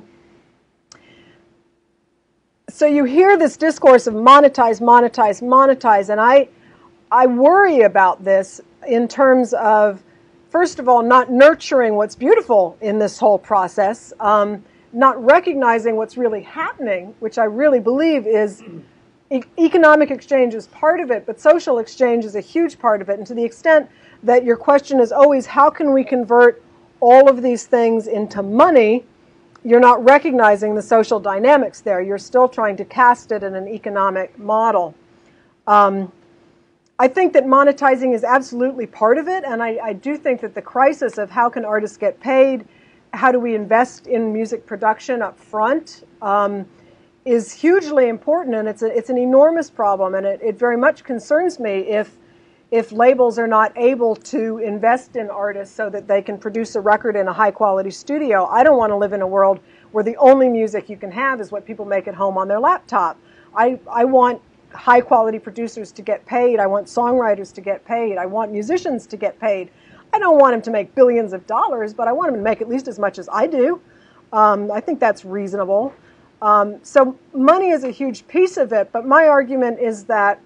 Speaker 2: so you hear this discourse of monetize, monetize, monetize, and I I worry about this in terms of, first of all, not nurturing what's beautiful in this whole process, um, not recognizing what's really happening, which I really believe is e- economic exchange is part of it, but social exchange is a huge part of it. And to the extent that your question is always, how can we convert all of these things into money, you're not recognizing the social dynamics there. You're still trying to cast it in an economic model. Um, I think that monetizing is absolutely part of it, and I, I do think that the crisis of how can artists get paid, how do we invest in music production up front, um, is hugely important, and it's a, it's an enormous problem, and it, it very much concerns me if if labels are not able to invest in artists so that they can produce a record in a high-quality studio. I don't want to live in a world where the only music you can have is what people make at home on their laptop. I, I want high-quality producers to get paid. I want songwriters to get paid. I want musicians to get paid. I don't want him to make billions of dollars, but I want him to make at least as much as I do. Um, I think that's reasonable. Um, so money is a huge piece of it, but my argument is that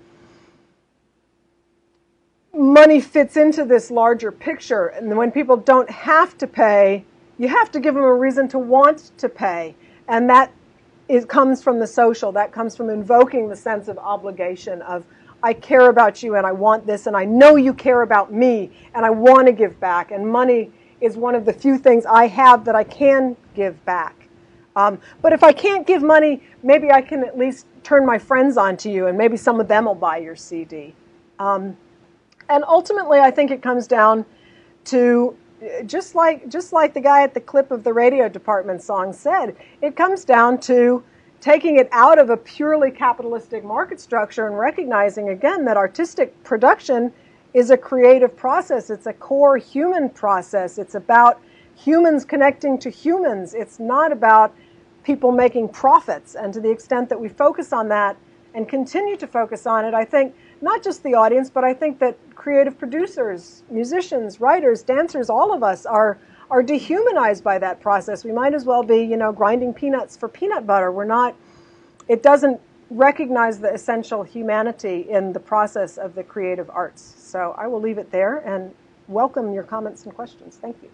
Speaker 2: money fits into this larger picture, and when people don't have to pay, you have to give them a reason to want to pay, and that is, comes from the social, that comes from invoking the sense of obligation of, I care about you and I want this, and I know you care about me, and I want to give back, and money is one of the few things I have that I can give back. Um, but if I can't give money, maybe I can at least turn my friends on to you, and maybe some of them will buy your C D. Um, and ultimately, I think it comes down to, just like just like the guy at the clip of the radio department song said, it comes down to taking it out of a purely capitalistic market structure and recognizing, again, that artistic production is a creative process. It's a core human process. It's about humans connecting to humans. It's not about people making profits. And to the extent that we focus on that and continue to focus on it, I think not just the audience, but I think that creative producers, musicians, writers, dancers, all of us are are dehumanized by that process. We might as well be, you know, grinding peanuts for peanut butter. We're not, it doesn't recognize the essential humanity in the process of the creative arts. So I will leave it there and welcome your comments and questions. Thank you.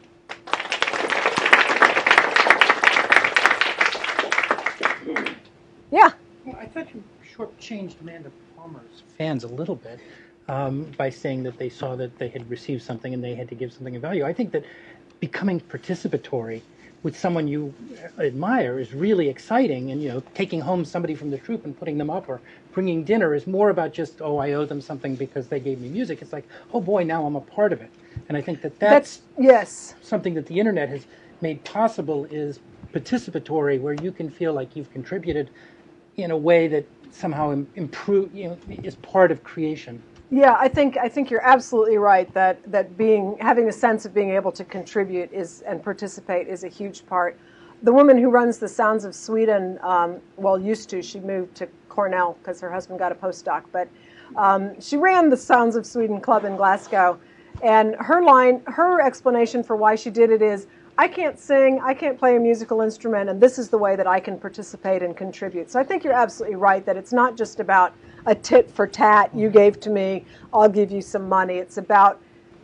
Speaker 2: Yeah.
Speaker 5: Well, I thought you shortchanged Amanda Palmer's fans a little bit um, by saying that they saw that they had received something and they had to give something of value. I think that becoming participatory with someone you admire is really exciting, and you know, taking home somebody from the troupe and putting them up or bringing dinner is more about just, oh, I owe them something because they gave me music. It's like, oh boy, now I'm a part of it. And I think that that's,
Speaker 2: that's yes.
Speaker 5: something that the internet has made possible, is participatory, where you can feel like you've contributed in a way that somehow improve, you know, is part of creation.
Speaker 2: Yeah, I think I think you're absolutely right that that being having a sense of being able to contribute is and participate is a huge part. The woman who runs the Sounds of Sweden, um, well, used to, she moved to Cornell because her husband got a postdoc, but um, she ran the Sounds of Sweden club in Glasgow, and her line, her explanation for why she did it is, I can't sing, I can't play a musical instrument, and this is the way that I can participate and contribute. So I think you're absolutely right that it's not just about a tit for tat, you gave to me, I'll give you some money. It's about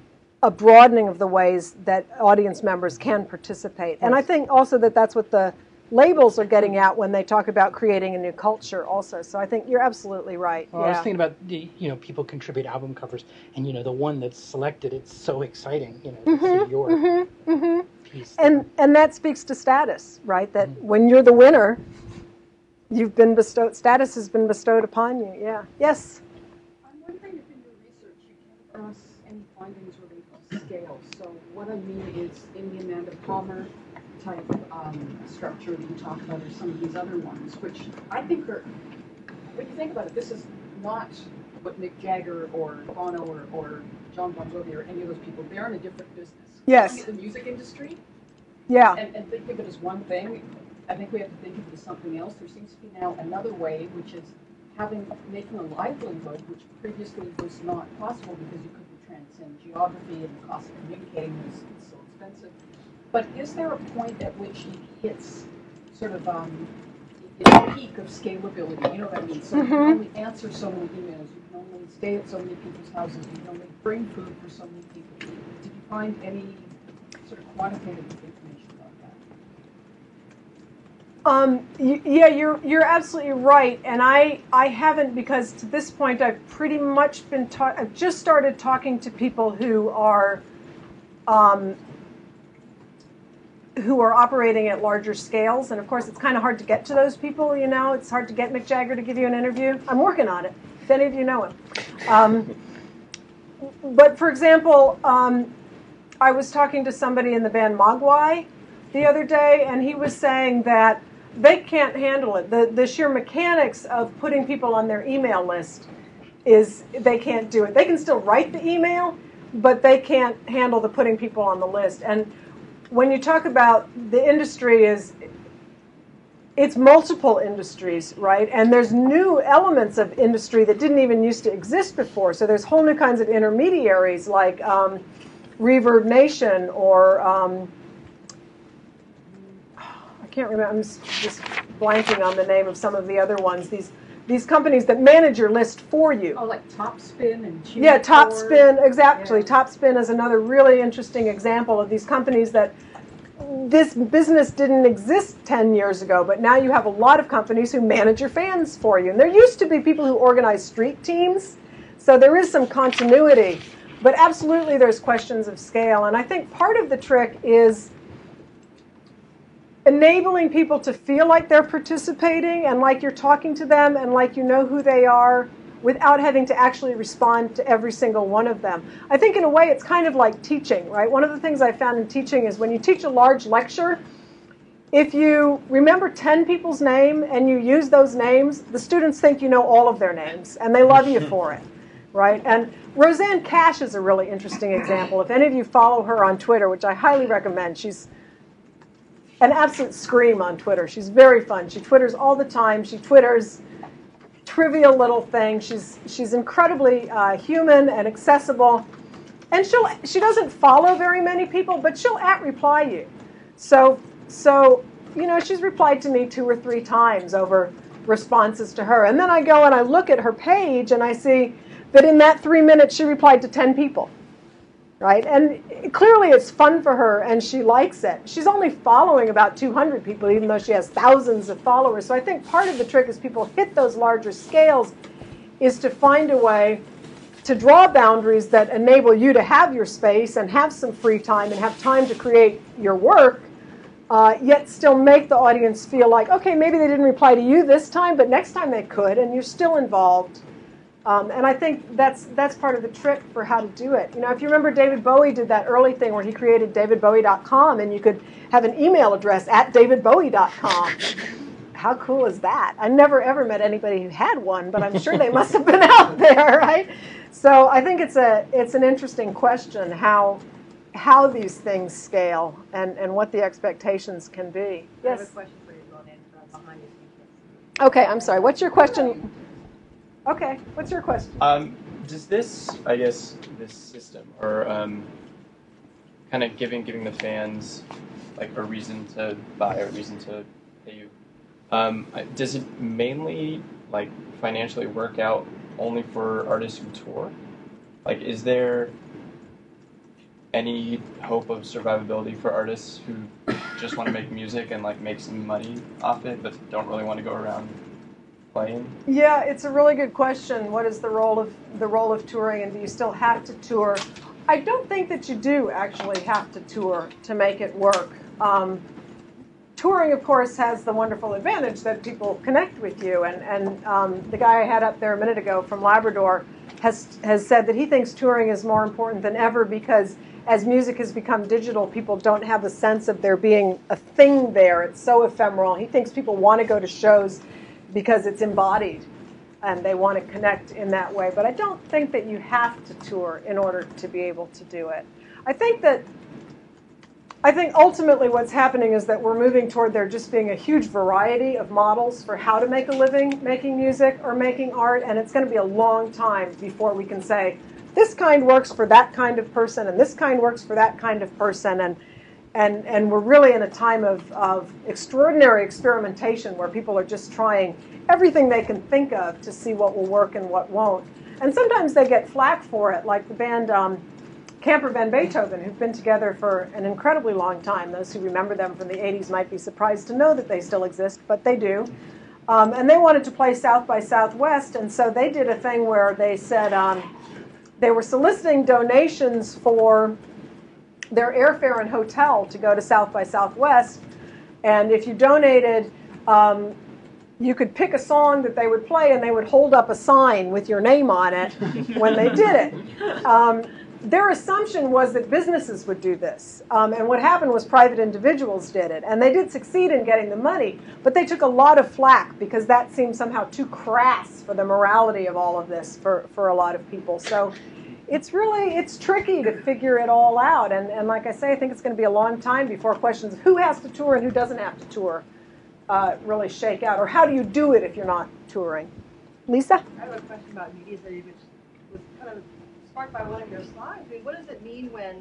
Speaker 2: a broadening of the ways that audience members can participate. And I think also that that's what the labels are getting at when they talk about creating a new culture also. So I think you're absolutely right.
Speaker 5: Well,
Speaker 2: yeah.
Speaker 5: I was thinking about the, you know, people contribute album covers, and you know, the one that's selected, it's so exciting, you know, to
Speaker 2: mm-hmm,
Speaker 5: see your
Speaker 2: mm-hmm, mm-hmm.
Speaker 5: piece.
Speaker 2: And and that speaks to status, right? That
Speaker 5: Mm-hmm.
Speaker 2: when you're the winner, you've been bestowed, status has been bestowed upon you. Yeah. Yes.
Speaker 6: I'm wondering if in your research you came across any findings related to scale. So what I mean is in the Amanda Palmer type um, structure that you talk about, or some of these other ones, which I think are, when you think about it, this is not what Mick Jagger or Bono or, or John Bon Jovi or any of those people, they're in a different business.
Speaker 2: Yes.
Speaker 6: Looking at the music industry,
Speaker 2: Yeah.
Speaker 6: and, and think of it as one thing, I think we have to think of it as something else. There seems to be now another way, which is having making a livelihood, which previously was not possible because you couldn't transcend geography and the cost of communicating was so expensive. But is there a point at which he hits sort of um, a peak of scalability? You know what I mean? So you can only answer so many emails, you can only stay at so many people's houses, you can only bring food for so many people. Did you find any sort of quantitative information about that?
Speaker 2: Um, y- yeah, you're you're absolutely right, and I I haven't, because to this point I've pretty much been ta- I've just started talking to people who are um, who are operating at larger scales, and of course it's kind of hard to get to those people. You know, it's hard to get Mick Jagger to give you an interview. I'm working on it. If any of you know him, um, but for example, um, I was talking to somebody in the band Mogwai the other day, and he was saying that they can't handle it. The the sheer mechanics of putting people on their email list is they can't do it. They can still write the email, but they can't handle the putting people on the list. And when you talk about the industry is, it's multiple industries, right? And there's new elements of industry that didn't even used to exist before. So there's whole new kinds of intermediaries like um, Reverb Nation or um, I can't remember. I'm just, just blanking on the name of some of the other ones. These these companies that manage your list for you.
Speaker 6: Oh, like Topspin and G
Speaker 2: Yeah, Topspin, exactly.
Speaker 6: Yeah.
Speaker 2: Topspin is another really interesting example of these companies that this business didn't exist ten years ago, but now you have a lot of companies who manage your fans for you. And there used to be people who organized street teams, so there is some continuity. But absolutely there's questions of scale. And I think part of the trick is enabling people to feel like they're participating and like you're talking to them and like you know who they are without having to actually respond to every single one of them. I think in a way it's kind of like teaching, right? One of the things I found in teaching is when you teach a large lecture, if you remember ten people's name and you use those names, the students think you know all of their names and they love you for it, right? And Rosanne Cash is a really interesting example. If any of you follow her on Twitter, which I highly recommend, she's an absolute scream on Twitter. She's very fun. She twitters all the time. She twitters trivial little things. She's she's incredibly uh, human and accessible, and she'll she doesn't follow very many people, but she'll at reply you. So so you know she's replied to me two or three times over responses to her, and then I go and I look at her page and I see that in that three minutes she replied to ten people. Right? And clearly it's fun for her and she likes it. She's only following about two hundred people, even though she has thousands of followers. So I think part of the trick is people hit those larger scales is to find a way to draw boundaries that enable you to have your space and have some free time and have time to create your work, uh, yet still make the audience feel like, okay, maybe they didn't reply to you this time, but next time they could, and you're still involved. Um, and I think that's that's part of the trick for how to do it. You know, if you remember, David Bowie did that early thing where he created david bowie dot com, and you could have an email address at david bowie dot com. How cool is that? I never ever met anybody who had one, but I'm sure they must have been out there, right? So I think it's a it's an interesting question how how these things scale and, and what the expectations can be.
Speaker 7: I have a
Speaker 2: Yes.
Speaker 7: question for you, Ronan, from behind the scenes.
Speaker 2: Okay, I'm sorry. What's your question? Okay, what's your question?
Speaker 8: Um, does this, I guess, this system, or um, kind of giving giving the fans like a reason to buy, a reason to pay you, um, does it mainly like financially work out only for artists who tour? Like, is there any hope of survivability for artists who just want to make music and like make some money off it, but don't really want to go around playing?
Speaker 2: Yeah, it's a really good question. What is the role of the role of touring, and do you still have to tour? I don't think that you do actually have to tour to make it work. Um, touring, of course, has the wonderful advantage that people connect with you, and and um, the guy I had up there a minute ago from Labrador has has said that he thinks touring is more important than ever because as music has become digital, people don't have a sense of there being a thing there. It's so ephemeral. He thinks people want to go to shows because it's embodied and they want to connect in that way. But I don't think that you have to tour in order to be able to do it. I think that I think ultimately what's happening is that we're moving toward there just being a huge variety of models for how to make a living making music or making art, and it's going to be a long time before we can say this kind works for that kind of person and this kind works for that kind of person. And And, and we're really in a time of, of extraordinary experimentation where people are just trying everything they can think of to see what will work and what won't. And sometimes they get flack for it, like the band um, Camper Van Beethoven, who've been together for an incredibly long time. Those who remember them from the eighties might be surprised to know that they still exist, but they do. Um, and they wanted to play South by Southwest, and so they did a thing where they said um, they were soliciting donations for their airfare and hotel to go to South by Southwest, and if you donated, um, you could pick a song that they would play, and they would hold up a sign with your name on it when they did it. Um, their assumption was that businesses would do this, um, and what happened was private individuals did it, and they did succeed in getting the money, but they took a lot of flack because that seemed somehow too crass for the morality of all of this for, for a lot of people. So it's really, it's tricky to figure it all out. And, and like I say, I think it's going to be a long time before questions of who has to tour and who doesn't have to tour uh, really shake out. Or how do you do it if you're not touring? Lisa?
Speaker 7: I have a question about media studies, which was kind of sparked by one of your slides. I mean, what does it mean when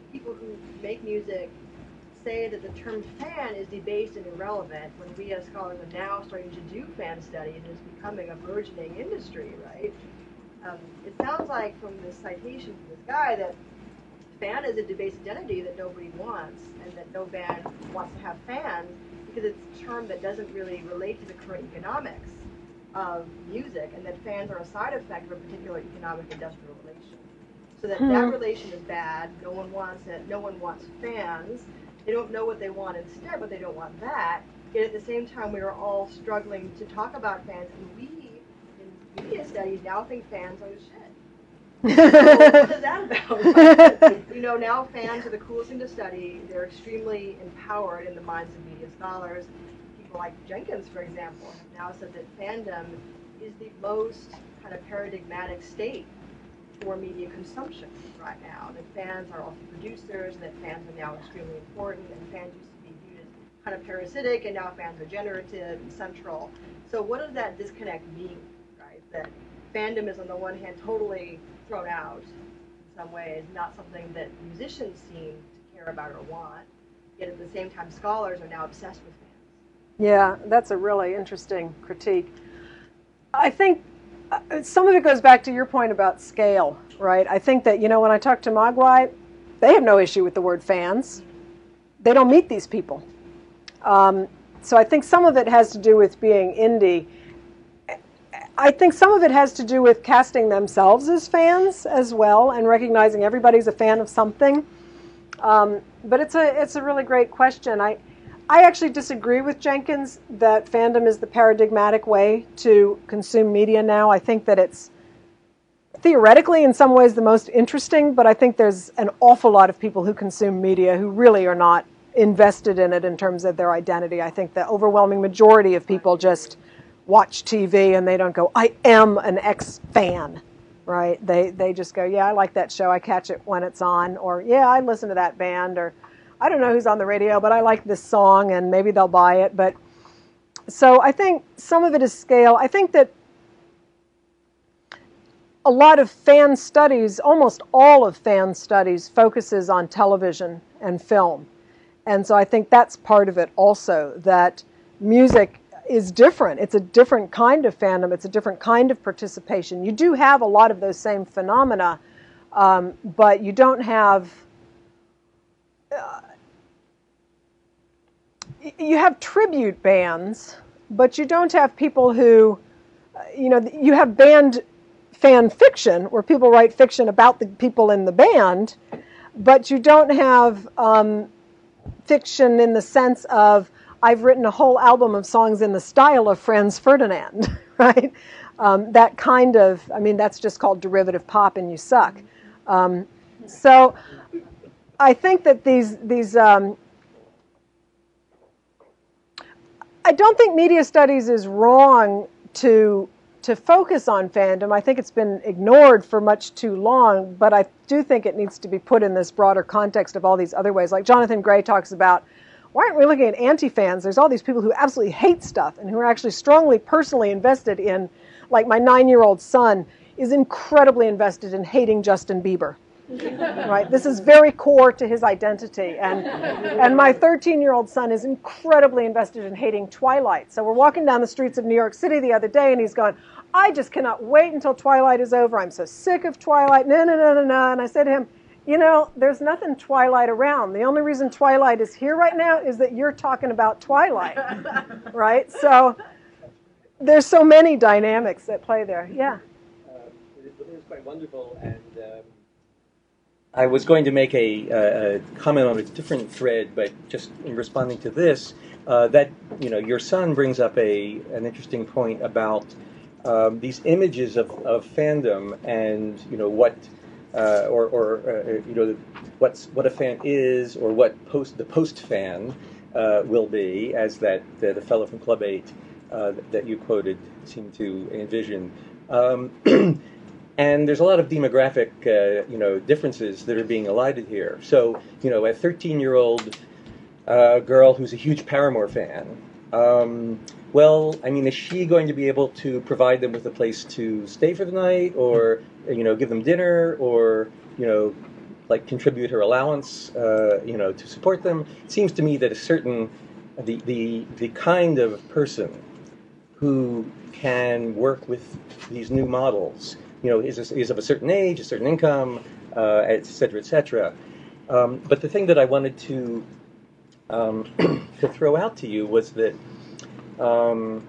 Speaker 7: people who make music say that the term fan is debased and irrelevant when we as scholars are now starting to do fan studies and it's becoming a burgeoning industry, right? Um, it sounds like from this citation from this guy that fan is a debased identity that nobody wants and that no band wants to have fans because it's a term that doesn't really relate to the current economics of music and that fans are a side effect of a particular economic industrial relation. So that
Speaker 2: Hmm.
Speaker 7: that relation is bad, no one wants it, no one wants fans. They don't know what they want instead, but they don't want that. Yet at the same time, we are all struggling to talk about fans, and we, in media studies, now think fans are the shit. So what is that about? Like, you know, now fans are the coolest thing to study. They're extremely empowered in the minds of media scholars. People like Jenkins, for example, have now said that fandom is the most kind of paradigmatic state for media consumption right now. That fans are also producers, and that fans are now extremely important, and fans used to be viewed as kind of parasitic, and now fans are generative and central. So what does that disconnect mean, right? That fandom is on the one hand totally thrown out in some ways, not something that musicians seem to care about or want, yet at the same time scholars are now obsessed with fans.
Speaker 2: Yeah, that's a really interesting critique. I think uh, some of it goes back to your point about scale, right? I think that, you know, when I talk to Mogwai, they have no issue with the word fans. They don't meet these people. Um, so I think some of it has to do with being indie. I think some of it has to do with casting themselves as fans as well and recognizing everybody's a fan of something. Um, but it's a it's a really great question. I I actually disagree with Jenkins that fandom is the paradigmatic way to consume media now. I think that it's theoretically in some ways the most interesting, but I think there's an awful lot of people who consume media who really are not invested in it in terms of their identity. I think the overwhelming majority of people just watch T V and they don't go, I am an ex-fan, right? They they just go, yeah, I like that show. I catch it when it's on. Or, yeah, I listen to that band. Or, I don't know who's on the radio, but I like this song, and maybe they'll buy it. But so I think some of it is scale. I think that a lot of fan studies, almost all of fan studies, focuses on television and film. And so I think that's part of it also, that music is different. It's a different kind of fandom. It's a different kind of participation. You do have a lot of those same phenomena, um, but you don't have... Uh, you have tribute bands, but you don't have people who, uh, you know, you have band fan fiction where people write fiction about the people in the band, but you don't have um, fiction in the sense of, I've written a whole album of songs in the style of Franz Ferdinand, right? Um, that kind of, I mean, that's just called derivative pop and you suck. Um, so I think that these, these um, I don't think media studies is wrong to to focus on fandom. I think it's been ignored for much too long, but I do think it needs to be put in this broader context of all these other ways. Like Jonathan Gray talks about, why aren't we looking at anti-fans? There's all these people who absolutely hate stuff and who are actually strongly personally invested in, like my nine-year-old son is incredibly invested in hating Justin Bieber. Right? This is very core to his identity. And and my thirteen-year-old son is incredibly invested in hating Twilight. So we're walking down the streets of New York City the other day, and he's going, I just cannot wait until Twilight is over. I'm so sick of Twilight. No, no, no, no, no. And I said to him, you know, there's nothing Twilight around. The only reason Twilight is here right now is that you're talking about Twilight. Right? So there's so many dynamics at play there. Yeah.
Speaker 3: Uh, it, it was quite wonderful, and um, I was going to make a, uh, a comment on a different thread, but just in responding to this, uh, that you know, your son brings up a an interesting point about um, these images of, of fandom, and you know what, uh, or, or uh, you know what's what a fan is, or what post the post fan uh, will be, as that the, the fellow from Club Eight uh, that you quoted seemed to envision. Um, And there's a lot of demographic, uh, you know, differences that are being elided here. So, you know, a thirteen-year-old uh, girl who's a huge Paramore fan, um, well, I mean, is she going to be able to provide them with a place to stay for the night, or, you know, give them dinner, or, you know, like contributor allowance, uh, you know, to support them. It seems to me that a certain the the the kind of person who can work with these new models, you know, is is of a certain age, a certain income, uh, et cetera, et cetera. Um, but the thing that I wanted to um, to throw out to you was that um,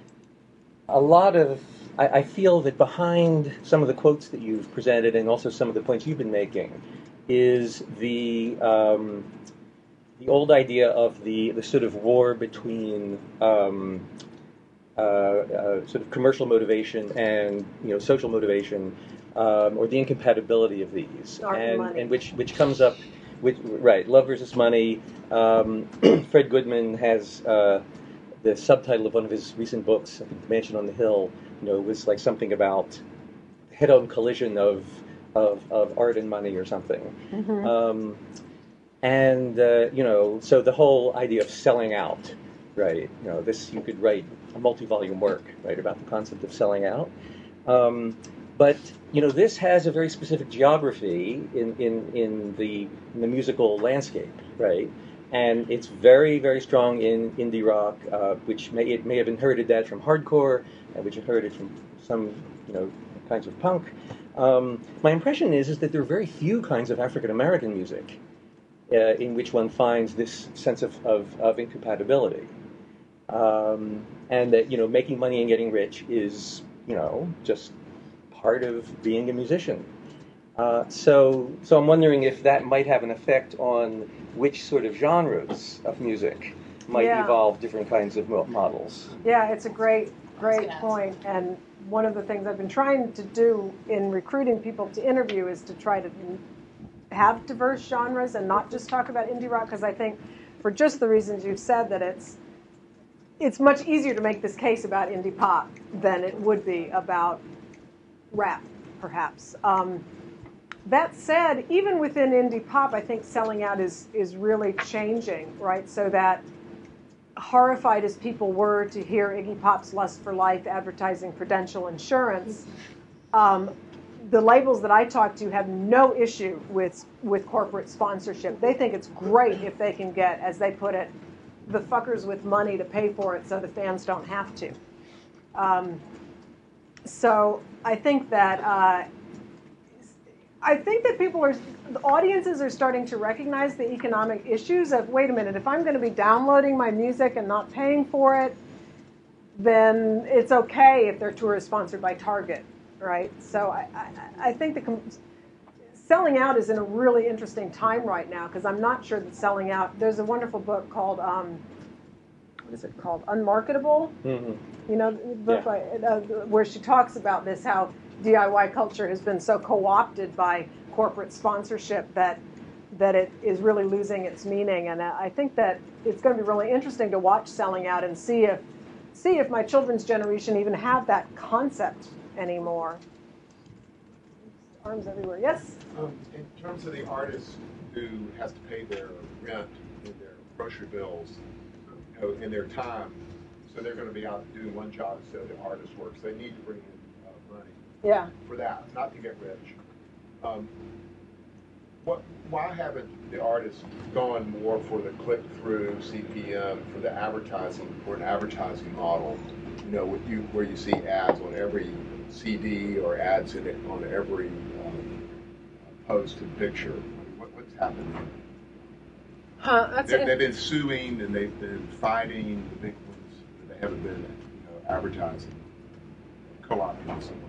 Speaker 3: a lot of I, I feel that behind some of the quotes that you've presented and also some of the points you've been making is the um, the old idea of the the sort of war between um, uh, uh, sort of commercial motivation and you know social motivation. Um, or the incompatibility of these,
Speaker 2: Art and
Speaker 3: and,
Speaker 2: money.
Speaker 3: and which which comes up, with, right? Love versus money. Um, Fred Goodman has uh, the subtitle of one of his recent books, I think, Mansion on the Hill. You know, was like something about head-on collision of of, of art and money or something.
Speaker 2: Mm-hmm.
Speaker 3: Um, and uh, you know, so the whole idea of selling out, right? You know, this you could write a multi-volume work, right, about the concept of selling out. Um, But you know, this has a very specific geography in, in, in the in the musical landscape, right? And it's very very strong in indie rock, uh, which may it may have inherited that from hardcore, and which inherited from some you know kinds of punk. Um, my impression is is that there are very few kinds of African American music uh, in which one finds this sense of of, of incompatibility, um, and that you know making money and getting rich is you know just part of being a musician. Uh, so, so I'm wondering if that might have an effect on which sort of genres of music might
Speaker 2: Yeah.
Speaker 3: evolve different kinds of mo- models.
Speaker 2: Yeah, it's a great, great
Speaker 6: Yes.
Speaker 2: point. And one of the things I've been trying to do in recruiting people to interview is to try to have diverse genres and not just talk about indie rock, because I think for just the reasons you've said that it's it's much easier to make this case about indie pop than it would be about rap, perhaps. Um, that said, even within indie pop, I think selling out is is really changing, right? So that horrified as people were to hear Iggy Pop's Lust for Life advertising Prudential Insurance, um, the labels that I talk to have no issue with with corporate sponsorship. They think it's great if they can get, as they put it, the fuckers with money to pay for it so the fans don't have to. Um, So I think that uh, I think that people are, the audiences are starting to recognize the economic issues of, wait a minute, if I'm going to be downloading my music and not paying for it, then it's okay if their tour is sponsored by Target, right? So I, I, I think the com- selling out is in a really interesting time right now, because I'm not sure that selling out, there's a wonderful book called, um, what is it called, Unmarketable?
Speaker 3: Mm-hmm.
Speaker 2: You know, the book
Speaker 3: Yeah.
Speaker 2: by, uh, where she talks about this, how D I Y culture has been so co-opted by corporate sponsorship that that it is really losing its meaning. And I think that it's going to be really interesting to watch selling out and see if see if my children's generation even have that concept anymore. Arms everywhere. Yes?
Speaker 9: Um, in terms of the artist who has to pay their rent and their grocery bills, you know, in their time, so they're going to be out doing one job instead of the artist work. So they need to bring in uh, money
Speaker 2: Yeah.
Speaker 9: for that, not to get rich. Um, what? Why haven't the artists gone more for the click-through C P M for the advertising, for an advertising model? You know, with you where you see ads on every C D or ads in it on every um, post and picture. What, what's happened?
Speaker 2: Huh, that's
Speaker 9: They're,
Speaker 2: in-
Speaker 9: they've been suing and they've been fighting the big ones. They haven't been, you know, advertising, co-opting someone.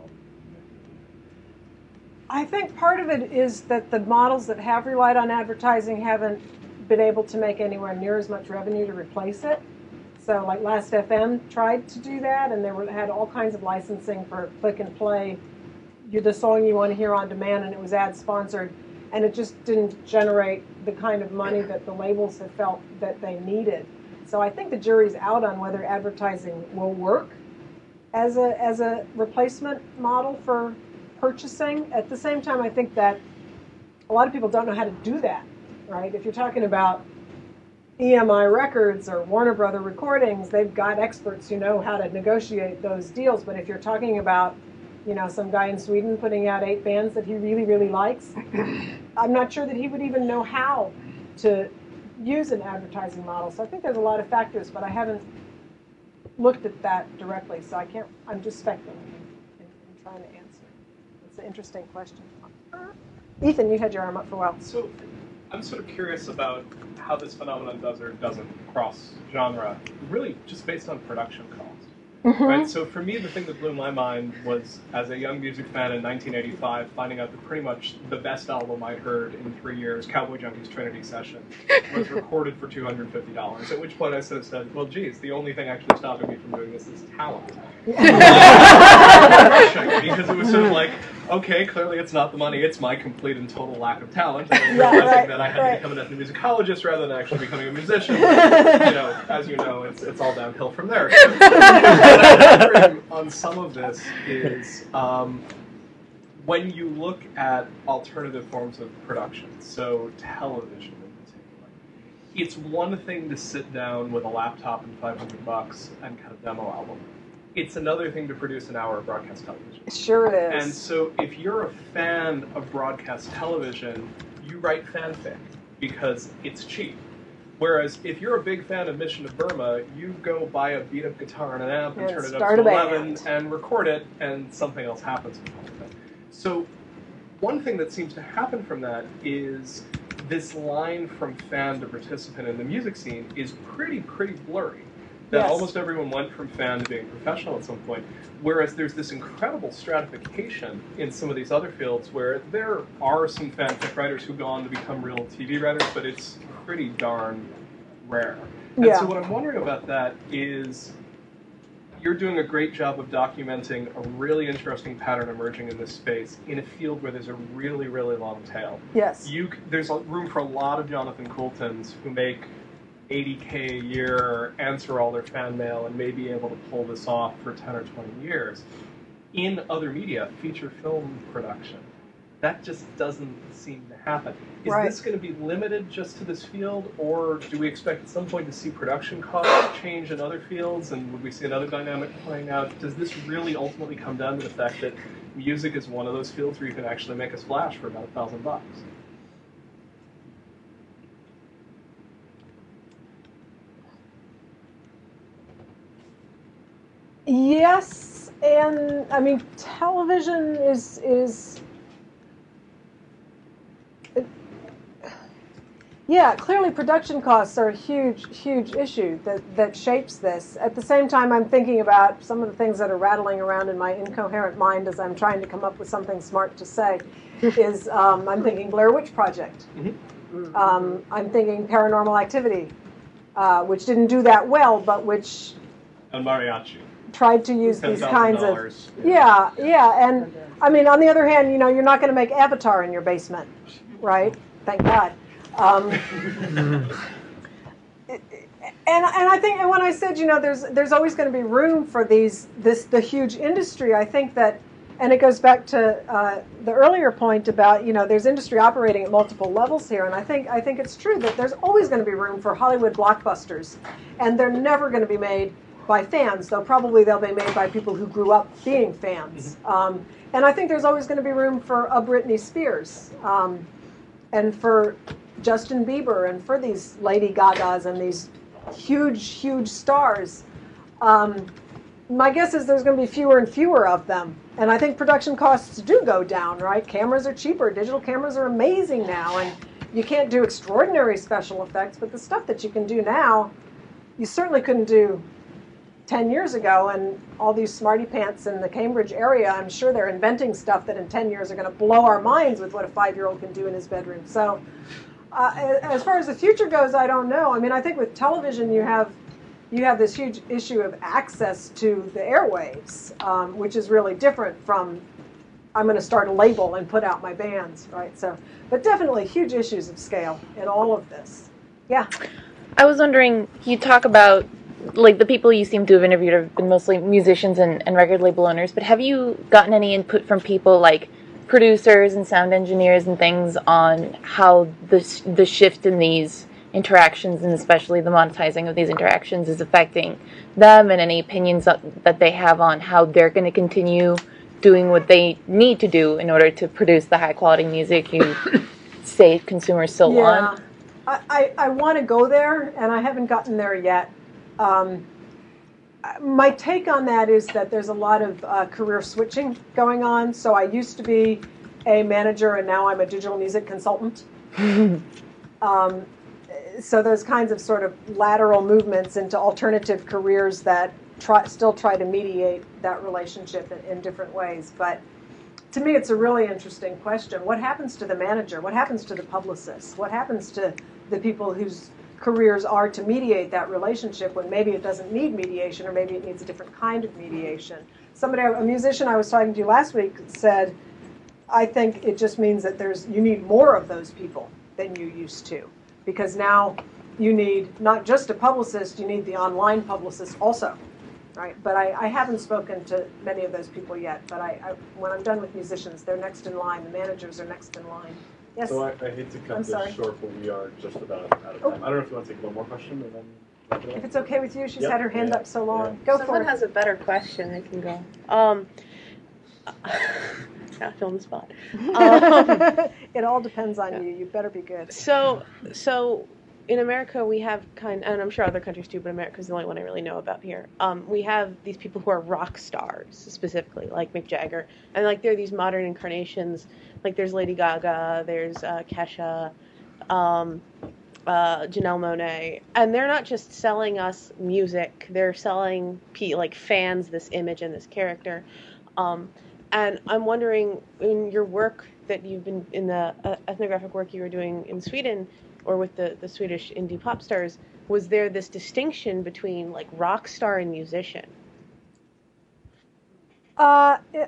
Speaker 2: I think part of it is that the models that have relied on advertising haven't been able to make anywhere near as much revenue to replace it. So like Last F M tried to do that, and they were, had all kinds of licensing for click and play. You're the song you want to hear on demand, and it was ad sponsored, and it just didn't generate the kind of money that the labels have felt that they needed. So I think the jury's out on whether advertising will work as a as a replacement model for purchasing. At the same time, I think that a lot of people don't know how to do that, right? If you're talking about E M I Records or Warner Brother Recordings, they've got experts who know how to negotiate those deals. But if you're talking about you know, some guy in Sweden putting out eight bands that he really, really likes. I'm not sure that he would even know how to use an advertising model. So I think there's a lot of factors, but I haven't looked at that directly, so I can't, I'm just speculating and, and trying to answer. It's an interesting question. Ethan, you had your arm up for a while.
Speaker 10: So I'm sort of curious about how this phenomenon does or doesn't cross genre, really just based on production cost. Mm-hmm. Right? So for me, the thing that blew my mind was, as a young music fan in nineteen eighty-five, finding out that pretty much the best album I'd heard in three years, Cowboy Junkies Trinity Session, was recorded for two hundred fifty dollars, at which point I sort of said, well, geez, the only thing actually stopping me from doing this is talent. Because it was sort of like, okay, clearly it's not the money, it's my complete and total lack of talent, and then realizing right, that I had right. to become an ethnomusicologist rather than actually becoming a musician. But, you know, as you know, it's, it's all downhill from there. So, what I'm wondering on some of this is, um, when you look at alternative forms of production, so television in particular, it's one thing to sit down with a laptop and five hundred bucks and cut a demo album. It's another thing to produce an hour of broadcast television.
Speaker 2: Sure it is.
Speaker 10: And so if you're a fan of broadcast television, you write fanfic because it's cheap. Whereas if you're a big fan of Mission to Burma, you go buy a beat-up guitar and an amp and, and turn it up to eleven and record it, and something else happens with it. So one thing that seems to happen from that is this line from fan to participant in the music scene is pretty, pretty blurry. That yes. almost everyone went from fan to being professional at some point, whereas there's this incredible stratification in some of these other fields where there are some fanfic writers who go on to become real T V writers, but it's pretty darn rare. And yeah. so what I'm wondering about that is you're doing a great job of documenting a really interesting pattern emerging in this space in a field where there's a really, really long tail.
Speaker 2: Yes.
Speaker 10: You, there's room for a lot of Jonathan Coultons who make eighty K a year, answer all their fan mail, and may be able to pull this off for ten or twenty years. In other media, feature film production, that just doesn't seem to happen. Is right. this going to be limited just to this field, or do we expect at some point to see production costs change in other fields, and would we see another dynamic playing out? Does this really ultimately come down to the fact that music is one of those fields where you can actually make a splash for about a thousand bucks?
Speaker 2: Yes, and I mean, television is is it, yeah, clearly production costs are a huge, huge issue that, that shapes this. At the same time, I'm thinking about some of the things that are rattling around in my incoherent mind as I'm trying to come up with something smart to say. Is um, I'm thinking Blair Witch Project. Mm-hmm. um, I'm thinking Paranormal Activity, uh, which didn't do that well, but which
Speaker 10: and Mariachi.
Speaker 2: Tried to use these kinds of yeah yeah and I mean, on the other hand, you know, you're not going to make Avatar in your basement, right? Thank God. um, and and I think, and when I said, you know, there's there's always going to be room for these this the huge industry, I think that, and it goes back to uh, the earlier point about, you know, there's industry operating at multiple levels here, and I think I think it's true that there's always going to be room for Hollywood blockbusters, and they're never going to be made by fans, though probably they'll be made by people who grew up being fans. Mm-hmm. um, and I think there's always going to be room for a Britney Spears, um, and for Justin Bieber, and for these Lady Gagas and these huge, huge stars. Um, my guess is there's going to be fewer and fewer of them. And I think production costs do go down, right? Cameras are cheaper. Digital cameras are amazing now. And you can't do extraordinary special effects, but the stuff that you can do now, you certainly couldn't do ten years ago, and all these smarty pants in the Cambridge area, I'm sure they're inventing stuff that in ten years are going to blow our minds with what a five-year-old can do in his bedroom. So uh, as far as the future goes, I don't know. I mean, I think with television you have you have this huge issue of access to the airwaves, um, which is really different from I'm going to start a label and put out my bands, right? So, but definitely huge issues of scale in all of this. Yeah.
Speaker 11: I was wondering, you talk about, like, the people you seem to have interviewed have been mostly musicians and, and record label owners, but have you gotten any input from people like producers and sound engineers and things on how the, the shift in these interactions, and especially the monetizing of these interactions, is affecting them, and any opinions that, that they have on how they're going to continue doing what they need to do in order to produce the high quality music you say consumers still
Speaker 2: yeah.
Speaker 11: want?
Speaker 2: I, I, I want to go there, and I haven't gotten there yet. Um, my take on that is that there's a lot of uh, career switching going on. So I used to be a manager, and now I'm a digital music consultant. um, so those kinds of sort of lateral movements into alternative careers that try, still try to mediate that relationship in, in different ways. But to me, it's a really interesting question. What happens to the manager? What happens to the publicist? What happens to the people whose careers are to mediate that relationship when maybe it doesn't need mediation, or maybe it needs a different kind of mediation? Somebody, a musician I was talking to last week said, I think it just means that there's you need more of those people than you used to, because now you need not just a publicist, you need the online publicist also, right? But I, I haven't spoken to many of those people yet, but I, I when I'm done with musicians, they're next in line. The managers are next in line. Yes?
Speaker 1: So I, I hate to cut
Speaker 2: I'm
Speaker 1: this
Speaker 2: sorry.
Speaker 1: short, but we are just about out of
Speaker 2: Oh.
Speaker 1: time. I don't know if you want to take one more question and then wrap it up.
Speaker 2: If it's okay with you, she's
Speaker 1: Yep.
Speaker 2: had her hand
Speaker 1: Yeah.
Speaker 2: up so long.
Speaker 1: Yeah.
Speaker 2: Go for
Speaker 12: Someone
Speaker 2: it.
Speaker 12: has a better question, they can go. Um, not feeling the spot. Um,
Speaker 2: It all depends on you. You better be good.
Speaker 12: so, so in America, we have kind, and I'm sure other countries too, but America's the only one I really know about here. Um, we have these people who are rock stars, specifically, like Mick Jagger, and like they're these modern incarnations. Like there's Lady Gaga, there's uh, Kesha, um, uh, Janelle Monáe, and they're not just selling us music; they're selling pe- like fans this image and this character. Um, and I'm wondering, in your work that you've been in the uh, ethnographic work you were doing in Sweden, or with the, the Swedish indie pop stars, was there this distinction between like rock star and musician?
Speaker 2: Uh, it,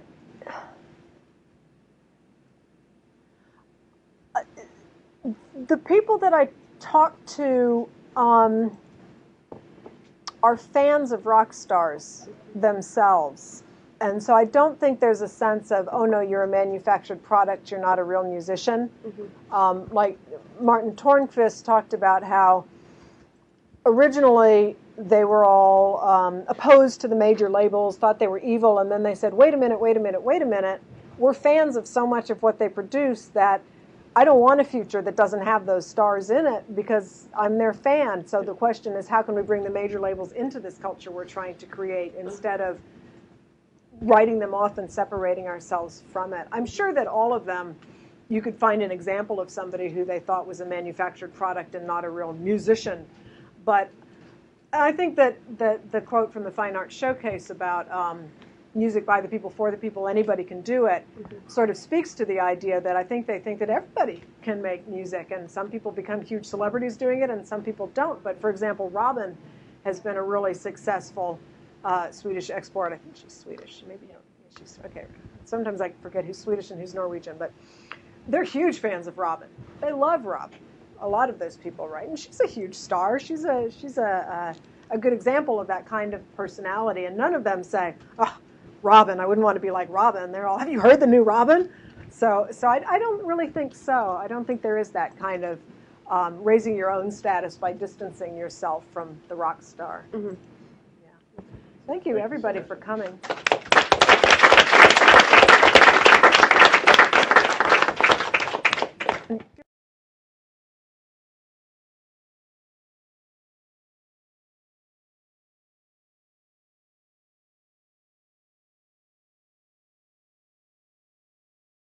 Speaker 2: uh, the people that I talk to um, are fans of rock stars themselves. And so I don't think there's a sense of, oh no, you're a manufactured product, you're not a real musician.
Speaker 12: Mm-hmm.
Speaker 2: Um, like Martin Tornquist talked about how originally they were all um, opposed to the major labels, thought they were evil, and then they said, wait a minute, wait a minute, wait a minute. We're fans of so much of what they produce that I don't want a future that doesn't have those stars in it because I'm their fan. So the question is, how can we bring the major labels into this culture we're trying to create instead of writing them off and separating ourselves from it? I'm sure that all of them, you could find an example of somebody who they thought was a manufactured product and not a real musician. But I think that the, the quote from the Fine Arts Showcase about um, music by the people, for the people, anybody can do it, sort of speaks to the idea that I think they think that everybody can make music, and some people become huge celebrities doing it and some people don't. But for example, Robin has been a really successful Uh, Swedish export. I think she's Swedish. Maybe you know, she's okay. Sometimes I forget who's Swedish and who's Norwegian, but they're huge fans of Robin. They love Robin. A lot of those people, right? And she's a huge star. She's a she's a a, a good example of that kind of personality. And none of them say, "Oh, Robin, I wouldn't want to be like Robin." They're all, "Have you heard the new Robin?" So so I, I don't really think so. I don't think there is that kind of um, raising your own status by distancing yourself from the rock star.
Speaker 12: Mm-hmm.
Speaker 2: Thank you, everybody, for coming.